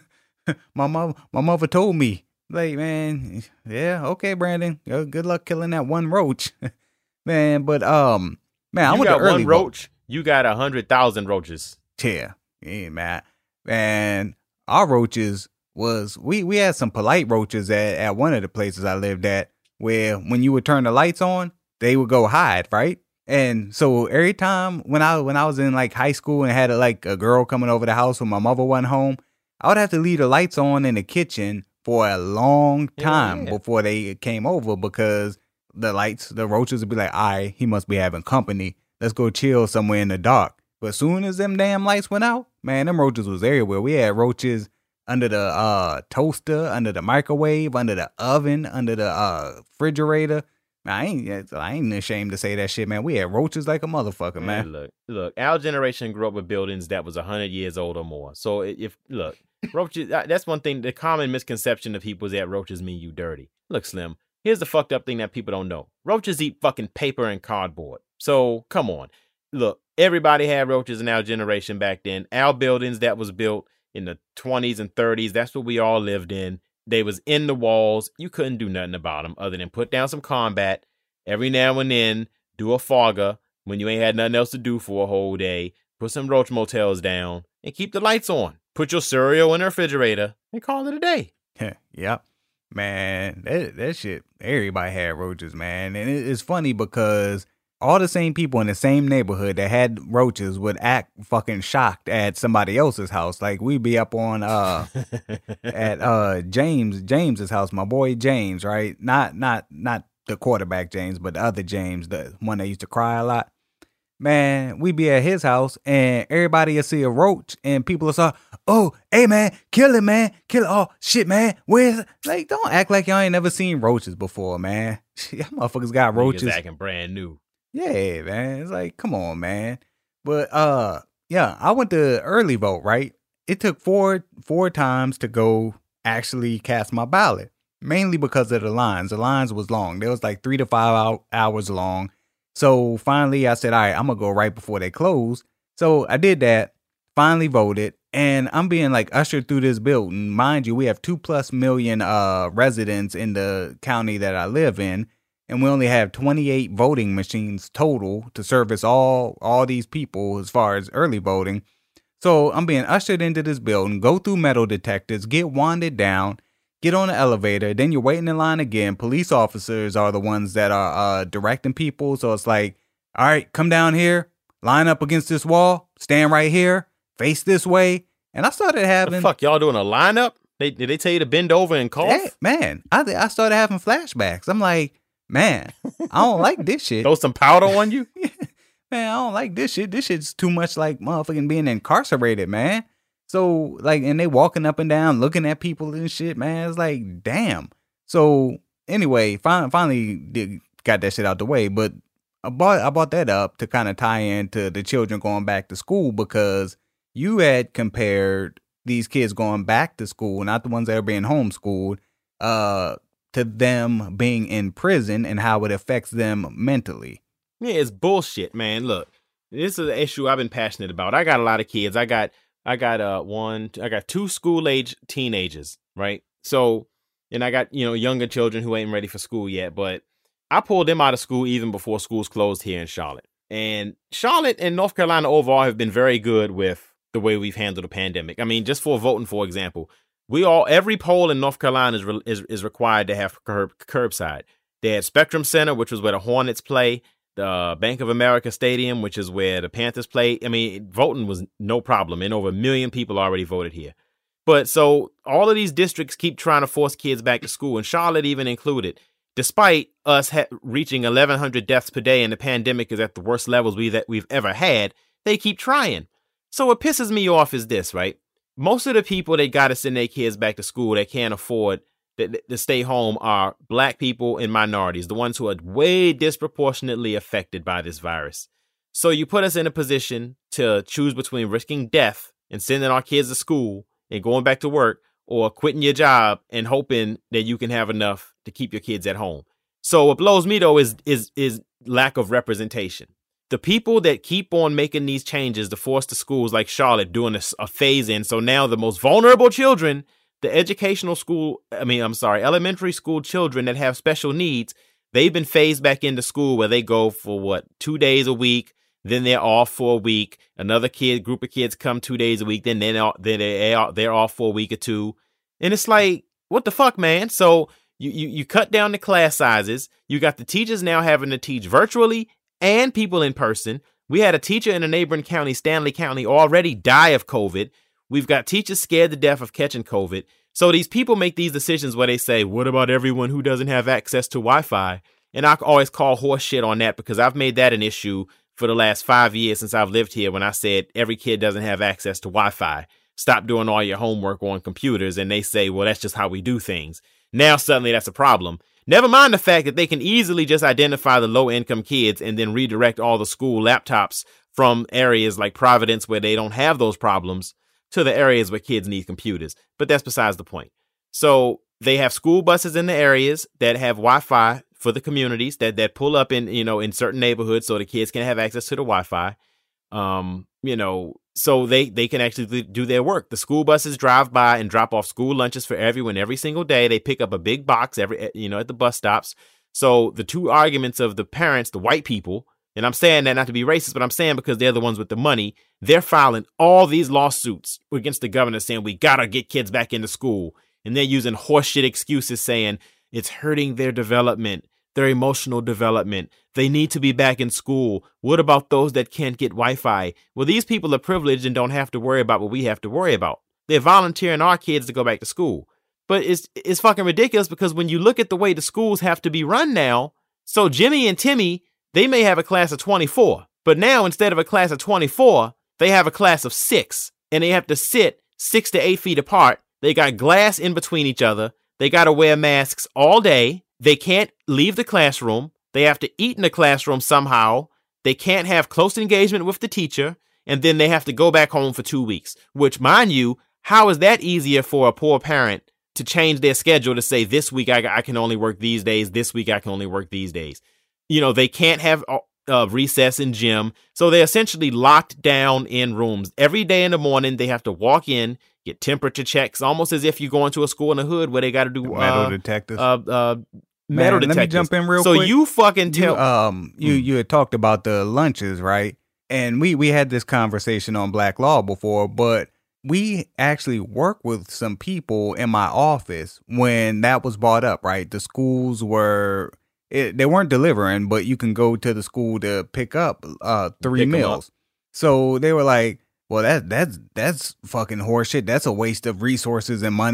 My mother told me. Like, man, yeah, okay, Brandon. Good luck killing that one roach. Man, but man, I went to early one roach. You got 100,000 roaches. Yeah, man. And our roaches was, we had some polite roaches at one of the places I lived at, where when you would turn the lights on, they would go hide, right? And so every time when I was in like high school and had like a girl coming over the house when my mother wasn't home, I would have to leave the lights on in the kitchen for a long time before they came over, because the roaches would be like, all right, he must be having company. Let's go chill somewhere in the dark. But as soon as them damn lights went out, man, them roaches was everywhere. We had roaches under the toaster, under the microwave, under the oven, under the refrigerator. Man, I ain't ashamed to say that shit, man. We had roaches like a motherfucker, man. Look, our generation grew up with buildings that was 100 years old or more. So roaches, that's one thing, the common misconception of people is that roaches mean you dirty. Look, Slim, here's the fucked up thing that people don't know. Roaches eat fucking paper and cardboard. So, come on. Look, everybody had roaches in our generation back then. Our buildings that was built in the 20s and 30s, that's what we all lived in. They was in the walls. You couldn't do nothing about them other than put down some combat. Every now and then, do a fogger when you ain't had nothing else to do for a whole day. Put some roach motels down and keep the lights on. Put your cereal in the refrigerator and call it a day. Yep. Man, that shit, everybody had roaches, man. And it's funny because all the same people in the same neighborhood that had roaches would act fucking shocked at somebody else's house. Like, we'd be up on at James's house, my boy James, right? Not the quarterback James, but the other James, the one that used to cry a lot. Man, we'd be at his house and everybody will see a roach and people will say, oh, hey man, kill it, man. Kill it. Oh shit, man. Where's it? Like, don't act like y'all ain't never seen roaches before, man. Y'all motherfuckers got roaches. Niggas acting brand new. Yeah, man. It's like, come on, man. But yeah, I went to early vote, right? It took four times to go actually cast my ballot, mainly because of the lines. The lines was long. They was like 3 to 5 hours long. So finally I said, all right, I'm going to go right before they close. So I did that, finally voted, and I'm being like ushered through this building. Mind you, we have 2+ million residents in the county that I live in. And we only have 28 voting machines total to service all these people as far as early voting. So I'm being ushered into this building, go through metal detectors, get wanded down, get on the elevator. Then you're waiting in line again. Police officers are the ones that are directing people. So it's like, all right, come down here, line up against this wall, stand right here, face this way. And I started having... The fuck, y'all doing a lineup? Did they tell you to bend over and cough? Hey, man, I started having flashbacks. I'm like, man, I don't like this shit. Throw some powder on you? Man, I don't like this shit. This shit's too much like motherfucking being incarcerated, man. So, like, and they walking up and down, looking at people and shit, man. It's like, damn. So, anyway, finally got that shit out the way. But I brought that up to kind of tie into the children going back to school, because you had compared these kids going back to school, not the ones that are being homeschooled, to them being in prison and how it affects them mentally. Yeah, it's bullshit, man. Look, this is an issue I've been passionate about. I got a lot of kids. I got two school-age teenagers, right? So, and I got, younger children who ain't ready for school yet, but I pulled them out of school even before schools closed here in Charlotte. And Charlotte and North Carolina overall have been very good with the way we've handled the pandemic. I mean, just for voting, for example, every poll in North Carolina is required to have curbside. They had Spectrum Center, which was where the Hornets play, the Bank of America Stadium, which is where the Panthers play. I mean, voting was no problem, and over 1 million people already voted here. But so all of these districts keep trying to force kids back to school, and Charlotte even included. Despite us reaching 1,100 deaths per day and the pandemic is at the worst levels we've ever had, they keep trying. So what pisses me off is this, right? Most of the people that got to send their kids back to school that can't afford to stay home are black people and minorities, the ones who are way disproportionately affected by this virus. So you put us in a position to choose between risking death and sending our kids to school and going back to work, or quitting your job and hoping that you can have enough to keep your kids at home. So what blows me, though, is lack of representation. The people that keep on making these changes to force the schools like Charlotte doing a phase in. So now the most vulnerable children, the elementary school children that have special needs, they've been phased back into school where they go for 2 days a week. Then they're off for a week. Another group of kids come 2 days a week. Then they're off for a week or two. And it's like, what the fuck, man? So you cut down the class sizes. You got the teachers now having to teach virtually and people in person. We had a teacher in a neighboring county, Stanley County, already die of COVID. We've got teachers scared to death of catching COVID. So these people make these decisions where they say, what about everyone who doesn't have access to Wi-Fi? And I always call horse shit on that, because I've made that an issue for the last 5 years since I've lived here, when I said every kid doesn't have access to Wi-Fi. Stop doing all your homework on computers. And they say, well, that's just how we do things. Now, suddenly that's a problem. Never mind the fact that they can easily just identify the low-income kids and then redirect all the school laptops from areas like Providence, where they don't have those problems, to the areas where kids need computers. But that's besides the point. So they have school buses in the areas that have Wi-Fi for the communities that pull up in certain neighborhoods, so the kids can have access to the Wi-Fi. So they can actually do their work. The school buses drive by and drop off school lunches for everyone every single day. They pick up a big box at the bus stops. So the two arguments of the parents, the white people, and I'm saying that not to be racist, but I'm saying because they're the ones with the money, they're filing all these lawsuits against the governor saying we gotta get kids back into school. And they're using horseshit excuses saying it's hurting their development, their emotional development. They need to be back in school. What about those that can't get Wi-Fi? Well, these people are privileged and don't have to worry about what we have to worry about. They're volunteering our kids to go back to school. But it's fucking ridiculous, because when you look at the way the schools have to be run now, so Jimmy and Timmy, they may have a class of 24, but now instead of a class of 24, they have a class of 6, and they have to sit 6 to 8 feet apart. They got glass in between each other. They got to wear masks all day. They can't leave the classroom. They have to eat in the classroom somehow. They can't have close engagement with the teacher. And then they have to go back home for 2 weeks, which, mind you, how is that easier for a poor parent to change their schedule to say, this week I can only work these days. This week I can only work these days. They can't have recess in gym. So they're essentially locked down in rooms. Every day in the morning, they have to walk in, get temperature checks, almost as if you're going to a school in the hood where they got to do metal detectors. Metal detectors. Let me jump in real quick. So you fucking tell. You had talked about the lunches, right? And we had this conversation on Black Law before, but we actually worked with some people in my office when that was brought up, right? The schools they weren't delivering, but you can go to the school to pick up 3 meals. So they were like, well, that's fucking horseshit. That's a waste of resources and money.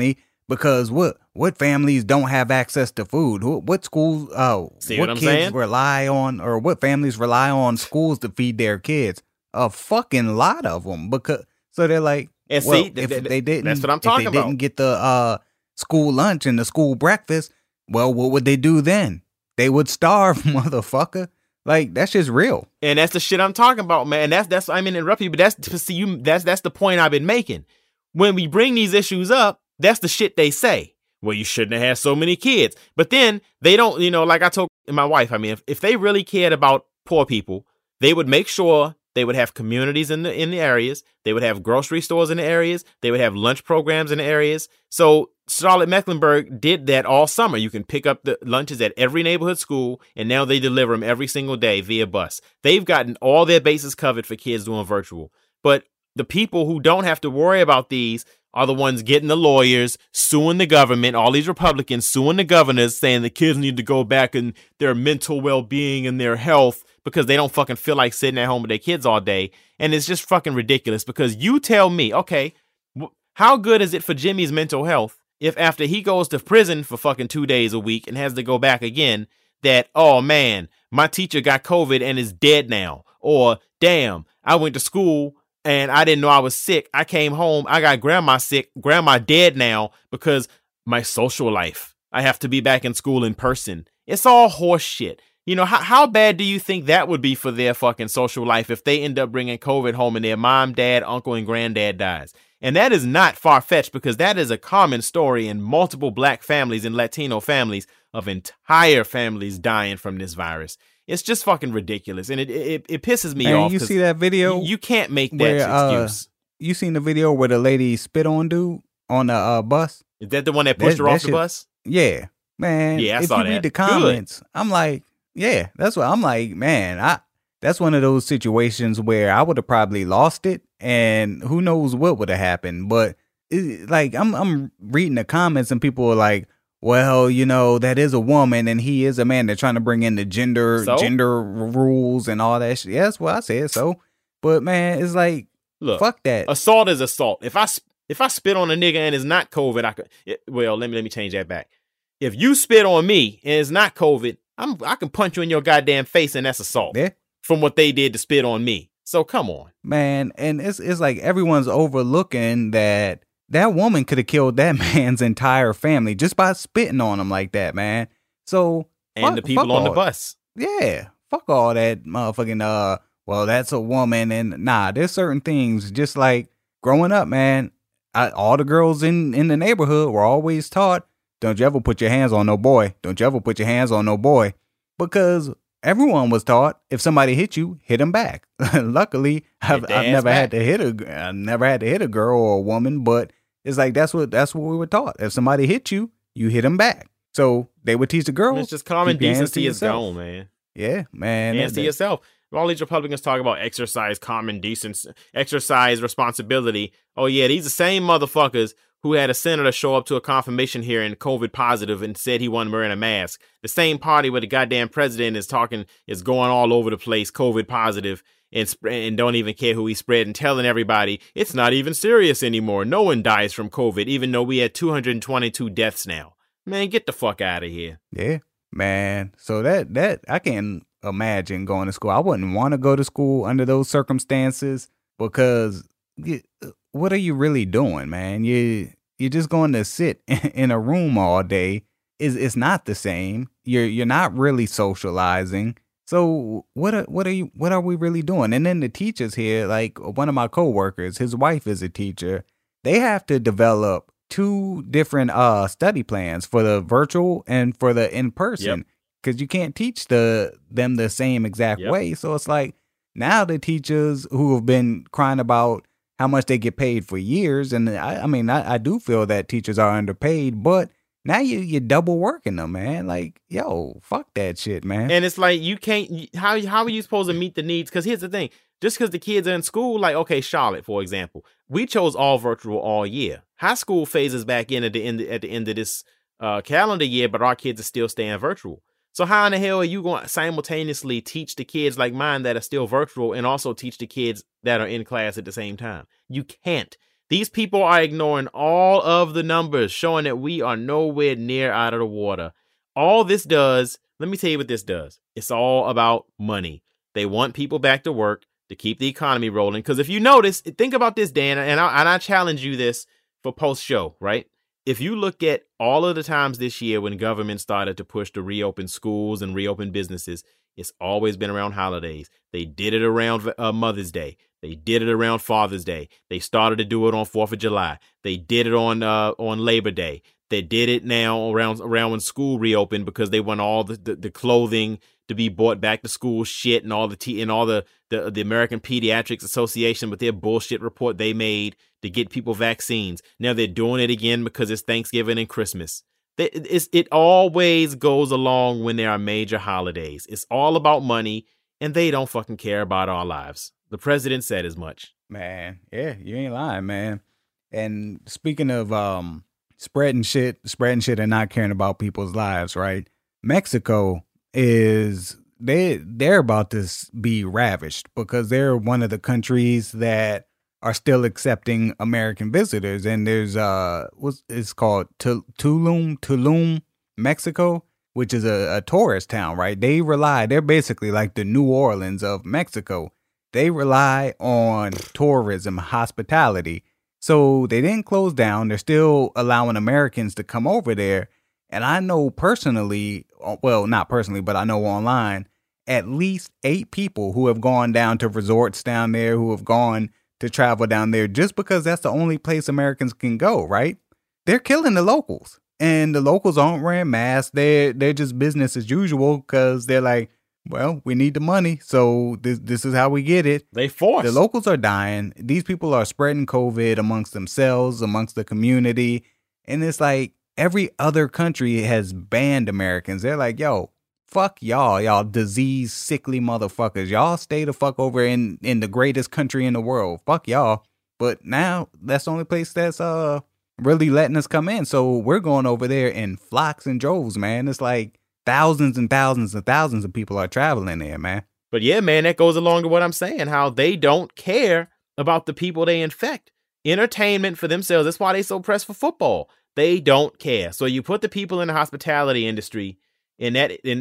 Because what families don't have access to food? What schools? See what what I'm kids saying? rely on, or what families rely on schools to feed their kids? A fucking lot of them. Because so they're like, And well, see, if they didn't, that's what I'm if talking they about. didn't get the school lunch and the school breakfast, well, what would they do then? They would starve, motherfucker. Like, that's just real. And that's the shit I'm talking about, man. That's I mean, interrupt you, but that's the point I've been making. When we bring these issues up, that's the shit they say. Well, you shouldn't have had so many kids. But then they don't, like I told my wife, I mean, if they really cared about poor people, they would make sure they would have communities in the areas. They would have grocery stores in the areas. They would have lunch programs in the areas. So Charlotte Mecklenburg did that all summer. You can pick up the lunches at every neighborhood school, and now they deliver them every single day via bus. They've gotten all their bases covered for kids doing virtual. But the people who don't have to worry about these are the ones getting the lawyers, suing the government, all these Republicans suing the governors, saying the kids need to go back in their mental well-being and their health because they don't fucking feel like sitting at home with their kids all day. And it's just fucking ridiculous because you tell me, okay, how good is it for Jimmy's mental health if after he goes to prison for fucking 2 days a week and has to go back again, that, oh man, my teacher got COVID and is dead now. Or, damn, I went to school and I didn't know I was sick. I came home, I got grandma sick, grandma dead now because my social life. I have to be back in school in person. It's all horse shit. How bad do you think that would be for their fucking social life if they end up bringing COVID home and their mom, dad, uncle, and granddad dies? And that is not far-fetched because that is a common story in multiple black families and Latino families of entire families dying from this virus. It's just fucking ridiculous. And it pisses me off. You see that video? You can't make that excuse. You seen the video where the lady spit on dude on the bus? Is that the one that pushed her off the bus? Yeah. Man, yeah, I if saw you that. read the comments, good. I'm like, yeah, that's what I'm like, man, that's one of those situations where I would have probably lost it and who knows what would have happened. But I'm reading the comments and people are like, well, that is a woman and he is a man. They're trying to bring in the gender rules and all that shit. Yeah, that's what I said. So, but man, it's like, look, fuck that. Assault is assault. If I spit on a nigga and it's not COVID, let me change that back. If you spit on me and it's not COVID, I can punch you in your goddamn face and that's assault. Yeah. From what they did to spit on me. So come on. Man, and it's like everyone's overlooking that woman could have killed that man's entire family just by spitting on him like that, man. So and the people on the bus. Yeah. Fuck all that motherfucking well, that's a woman and nah, there's certain things just like growing up, man. All the girls in the neighborhood were always taught, don't you ever put your hands on no boy. Don't you ever put your hands on no boy. Because everyone was taught if somebody hit you, hit them back. Luckily, I've never had to hit a girl or a woman, but it's like that's what we were taught. If somebody hit you, you hit them back. So they would teach the girls. It's just common decency is gone, man. Yeah, man. Hands to yourself. All these Republicans talk about exercise, common decency, exercise responsibility. Oh yeah, these the same motherfuckers who had a senator show up to a confirmation hearing COVID positive and said he wasn't wearing a mask. The same party where the goddamn president is going all over the place, COVID positive, and don't even care who he spread and telling everybody it's not even serious anymore. No one dies from COVID, even though we had 222 deaths now. Man, get the fuck out of here. Yeah, man. So that I can't imagine going to school. I wouldn't want to go to school under those circumstances because what are you really doing, man? You're just going to sit in a room all day. It's not the same. You're not really socializing. So what are we really doing? And then the teachers here, like one of my coworkers, his wife is a teacher. They have to develop 2 different study plans for the virtual and for the in person because you can't teach them the same exact way. So it's like now the teachers who have been crying about how much they get paid for years. And I do feel that teachers are underpaid, but now you're double working them, man. Like, yo, fuck that shit, man. And it's like, you can't, how are you supposed to meet the needs? Because here's the thing, just because the kids are in school, like, okay, Charlotte, for example, we chose all virtual all year. High school phases back in at the end of this calendar year, but our kids are still staying virtual. So how in the hell are you going to simultaneously teach the kids like mine that are still virtual and also teach the kids that are in class at the same time? You can't. These people are ignoring all of the numbers, showing that we are nowhere near out of the water. All this does, let me tell you what this does. It's all about money. They want people back to work to keep the economy rolling. Because if you notice, think about this, Dan, and I challenge you this for post-show, right? If you look at all of the times this year when government started to push to reopen schools and reopen businesses, it's always been around holidays. They did it around Mother's Day. They did it around Father's Day. They started to do it on 4th of July. They did it on Labor Day. They did it now around when school reopened because they want all the clothing to be bought back to school shit and all the American Pediatrics Association with their bullshit report they made to get people vaccines. Now they're doing it again because it's Thanksgiving and Christmas. It always goes along when there are major holidays. It's all about money, and they don't fucking care about our lives. The president said as much. Man, yeah, you ain't lying, man. And speaking of spreading shit and not caring about people's lives, right? Mexico they're about to be ravished because they're one of the countries that are still accepting American visitors. And there's it's called Tulum, Mexico, which is a tourist town, right? They're basically like the New Orleans of Mexico. They rely on tourism, hospitality. So they didn't close down. They're still allowing Americans to come over there. And I know personally, well, not personally, but I know online, at least 8 people who have gone down to resorts down there, who have gone to travel down there just because that's the only place Americans can go, right? They're killing the locals. And the locals aren't wearing masks. They're just business as usual because they're like, well, we need the money, so this is how we get it. They force. The locals are dying. These people are spreading COVID amongst themselves, amongst the community. And it's like every other country has banned Americans. They're like, yo, fuck y'all disease, sickly motherfuckers. Y'all stay the fuck over in the greatest country in the world. Fuck y'all. But now that's the only place that's really letting us come in. So we're going over there in flocks and droves, man. It's like thousands and thousands and thousands of people are traveling there, man. But yeah, man, that goes along to what I'm saying, how they don't care about the people they infect. Entertainment for themselves. That's why they so pressed for football. They don't care. So you put the people in the hospitality industry in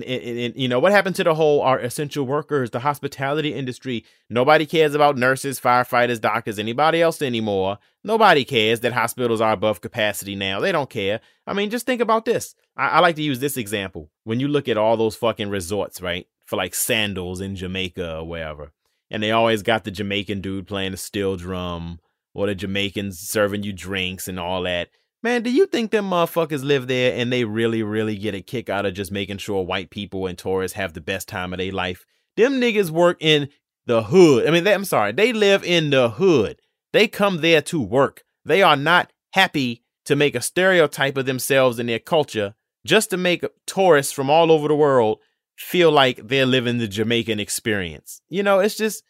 you know, what happened to our essential workers, the hospitality industry? Nobody cares about nurses, firefighters, doctors, anybody else anymore. Nobody cares that hospitals are above capacity now. They don't care. I mean, just think about this. I like to use this example. When you look at all those fucking resorts, right? For like Sandals in Jamaica or wherever. And they always got the Jamaican dude playing the steel drum or the Jamaicans serving you drinks and all that. Man, do you think them motherfuckers live there and they really, really get a kick out of just making sure white people and tourists have the best time of their life? Them niggas work in the hood. I mean, they live in the hood. They come there to work. They are not happy to make a stereotype of themselves and their culture just to make tourists from all over the world feel like they're living the Jamaican experience. You know, it's just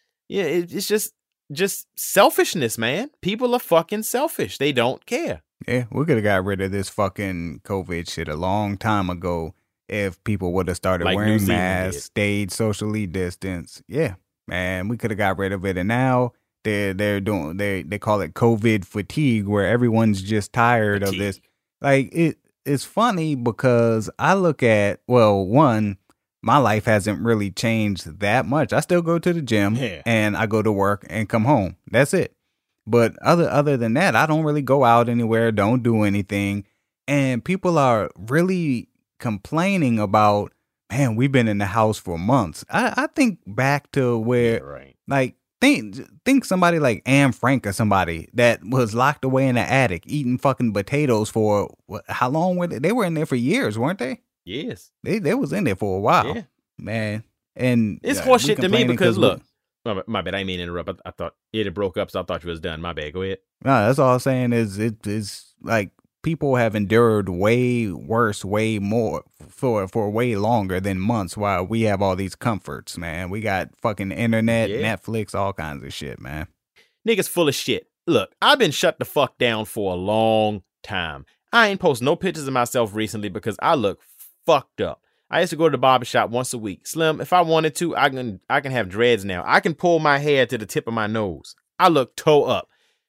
selfishness, man. People are fucking selfish. They don't care. Yeah, we could have got rid of this fucking COVID shit a long time ago if people would have started Like New wearing Zealand masks, did. stayed socially distanced. Yeah, man, we could have got rid of it. And now they call it COVID fatigue, where everyone's just tired of this. Like it's funny because I look at, well, one, my life hasn't really changed that much. I still go to the gym and I go to work and come home. That's it. But other than that, I don't really go out anywhere, don't do anything. And people are really complaining about, man, we've been in the house for months. I think back to where, like, think somebody like Anne Frank or somebody that was locked away in the attic eating fucking potatoes for, how long were they? They were in there for years, weren't they? Yes. They was in there for a while. Yeah. Man. And it's horseshit to me because, look. My bad. I didn't mean to interrupt. I thought it had broke up, so I thought you was done. My bad. Go ahead. No, that's all I'm saying is it's like people have endured way worse, way more for way longer than months while we have all these comforts, man. We got fucking internet, Netflix, all kinds of shit, man. Niggas full of shit. Look, I've been shut the fuck down for a long time. I ain't post no pictures of myself recently because I look fucked up. I used to go to the barbershop once a week. Slim, if I wanted to, I can have dreads now. I can pull my hair to the tip of my nose. I look toe up.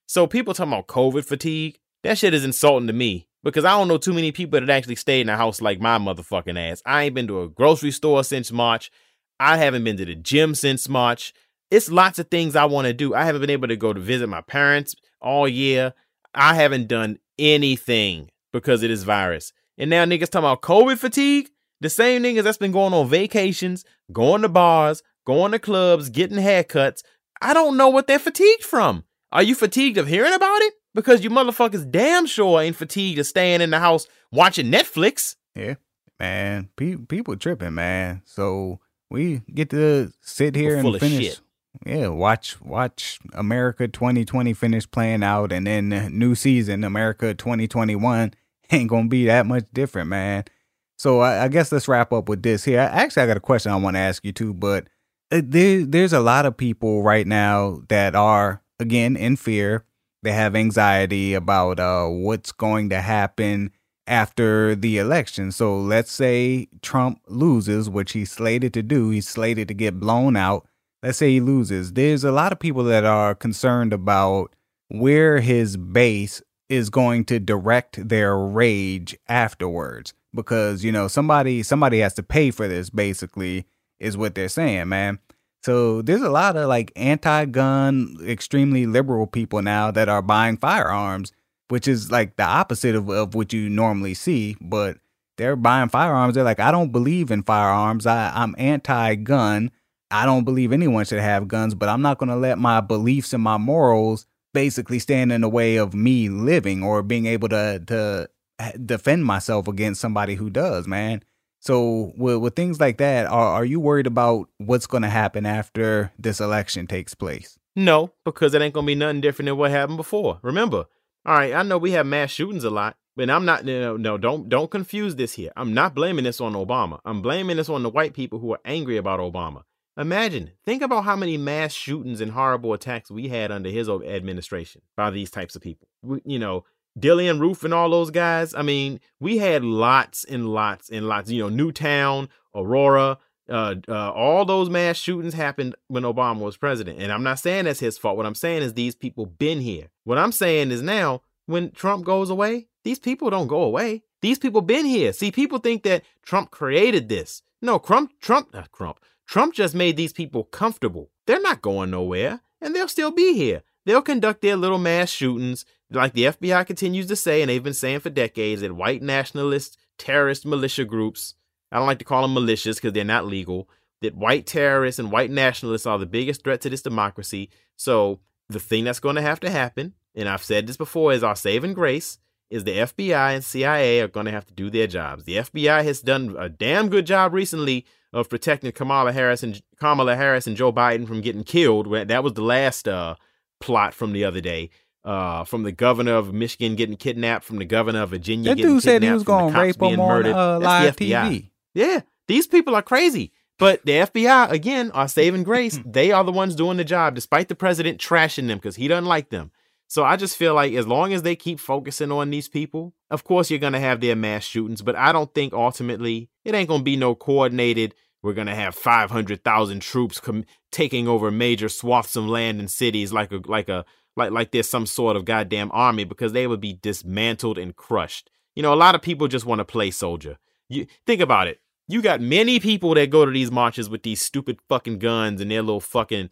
So people talking about COVID fatigue, that shit is insulting to me because I don't know too many people that actually stayed in the house like my motherfucking ass. I ain't been to a grocery store since March. I haven't been to the gym since March. It's lots of things I want to do. I haven't been able to go to visit my parents all year. I haven't done anything because of this virus. And now niggas talking about COVID fatigue. The same niggas that's been going on vacations, going to bars, going to clubs, getting haircuts. I don't know what they're fatigued from. Are you fatigued of hearing about it? Because you motherfuckers damn sure ain't fatigued of staying in the house watching Netflix. Yeah, man. People tripping, man. So we get to sit here and finish. Shit. Yeah, watch America 2020 finish playing out, and then new season, America 2021, ain't gonna be that much different, man. So I guess let's wrap up with this here. Actually, I got a question I want to ask you too, but there's a lot of people right now that are, again, in fear. They have anxiety about what's going to happen after the election. So let's say Trump loses, which he's slated to do. He's slated to get blown out. Let's say he loses. There's a lot of people that are concerned about where his base is going to direct their rage afterwards. Because, you know, somebody has to pay for this, basically, is what they're saying, man. So there's a lot of like anti-gun, extremely liberal people now that are buying firearms, which is like the opposite of what you normally see. But they're buying firearms. They're like, I don't believe in firearms. I'm anti-gun. I don't believe anyone should have guns, but I'm not going to let my beliefs and my morals basically stand in the way of me living or being able to defend myself against somebody who does, man. So with things like that, are you worried about what's going to happen after this election takes place? No, because it ain't going to be nothing different than what happened before. Remember, all right, I know we have mass shootings a lot, but I'm not, no, don't confuse this here. I'm not blaming this on Obama. I'm blaming this on the white people who are angry about Obama. Imagine, think about how many mass shootings and horrible attacks we had under his administration by these types of people. Dillian Roof and all those guys. I mean, we had lots and lots and lots, Newtown, Aurora, all those mass shootings happened when Obama was president. And I'm not saying that's his fault. What I'm saying is these people been here. What I'm saying is now when Trump goes away, these people don't go away. These people been here. See, people think that Trump created this. No, Trump just made these people comfortable. They're not going nowhere and they'll still be here. They'll conduct their little mass shootings. Like the FBI continues to say, and they've been saying for decades, that white nationalist terrorist militia groups, I don't like to call them militias because they're not legal, that white terrorists and white nationalists are the biggest threat to this democracy. So the thing that's going to happen, and I've said this before, is our saving grace, is the FBI and CIA are going to have to do their jobs. The FBI has done a damn good job recently of protecting Kamala Harris and Joe Biden from getting killed. That was the last plot from the other day. From the governor of Michigan getting kidnapped, from the governor of Virginia getting kidnapped. That dude said he was going to rape him on live TV. Yeah, these people are crazy. But the FBI, again, are saving grace. They are the ones doing the job, despite the president trashing them because he doesn't like them. So I just feel like as long as they keep focusing on these people, of course you're going to have their mass shootings. But I don't think ultimately it ain't going to be no coordinated. We're going to have 500,000 troops taking over major swaths of land and cities like there's some sort of goddamn army, because they would be dismantled and crushed. A lot of people just want to play soldier. You think about it. You got many people that go to these marches with these stupid fucking guns and their little fucking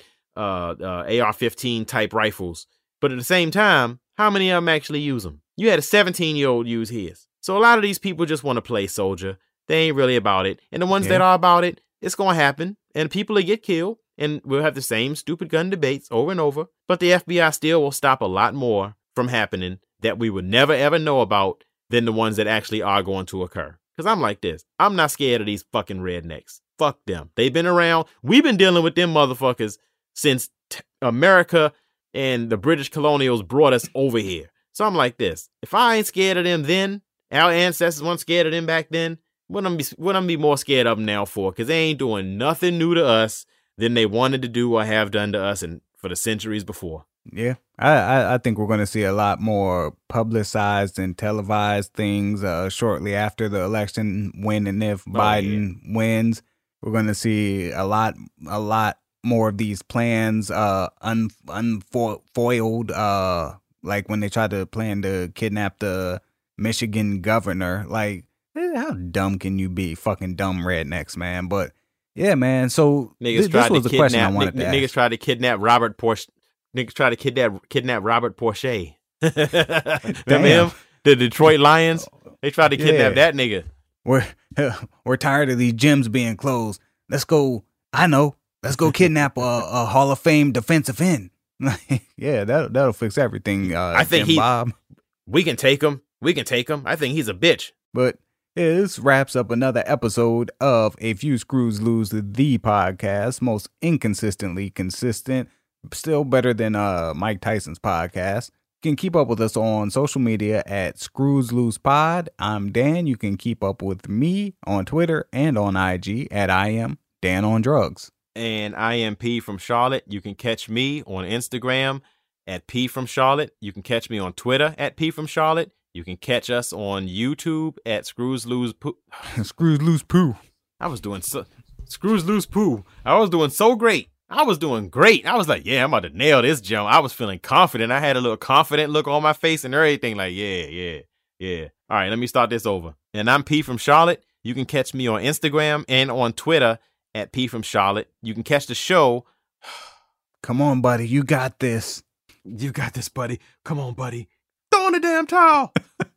AR-15 type rifles. But at the same time, how many of them actually use them? You had a 17-year-old use his. So a lot of these people just want to play soldier. They ain't really about it. And the ones that are about it, it's going to happen. And people will get killed. And we'll have the same stupid gun debates over and over. But the FBI still will stop a lot more from happening that we would never, ever know about than the ones that actually are going to occur. Because I'm like this. I'm not scared of these fucking rednecks. Fuck them. They've been around. We've been dealing with them motherfuckers since America and the British colonials brought us over here. So I'm like this. If I ain't scared of them then, our ancestors weren't scared of them back then, what I'm be more scared of them now for? Because they ain't doing nothing new to us than they wanted to do or have done to us and for the centuries before. Yeah, I think we're going to see a lot more publicized and televised things shortly after the election, when and if Biden wins. We're going to see a lot more of these plans unfoiled like when they tried to plan to kidnap the Michigan governor. Like, how dumb can you be? Fucking dumb rednecks, man. But yeah, man. So Niggas this was the question I wanted to ask. Niggas tried to kidnap Robert Porsche. Niggas tried to kidnap Robert Porsche. Them him, the Detroit Lions. They tried to kidnap that nigga. We're tired of these gyms being closed. Let's go. Let's go kidnap a Hall of Fame defensive end. Yeah, that'll fix everything. I think Bob. We can take him. I think he's a bitch. But yeah, this wraps up another episode of A Few Screws Lose, the podcast, most inconsistently consistent, still better than Mike Tyson's podcast. You can keep up with us on social media at Screws Loose Pod. I'm Dan. You can keep up with me on Twitter and on IG at I am Dan on Drugs. And I am P from Charlotte. You can catch me on Instagram at P from Charlotte. You can catch me on Twitter at P from Charlotte. You can catch us on YouTube at Screws Loose Poo. Screws Loose Poo. Screws Loose Poo. I was doing so great. I was doing great. I was like, yeah, I'm about to nail this jump. I was feeling confident. I had a little confident look on my face and everything. Like, yeah. All right, let me start this over. And I'm P from Charlotte. You can catch me on Instagram and on Twitter at P from Charlotte. You can catch the show. Come on, buddy. You got this. You got this, buddy. Come on, buddy. Throw in the damn towel.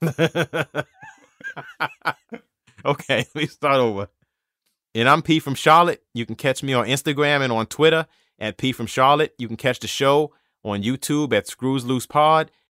Okay, let me start over. And I'm P from Charlotte. You can catch me on Instagram and on Twitter at P from Charlotte. You can catch the show on YouTube at Screws Loose Pod.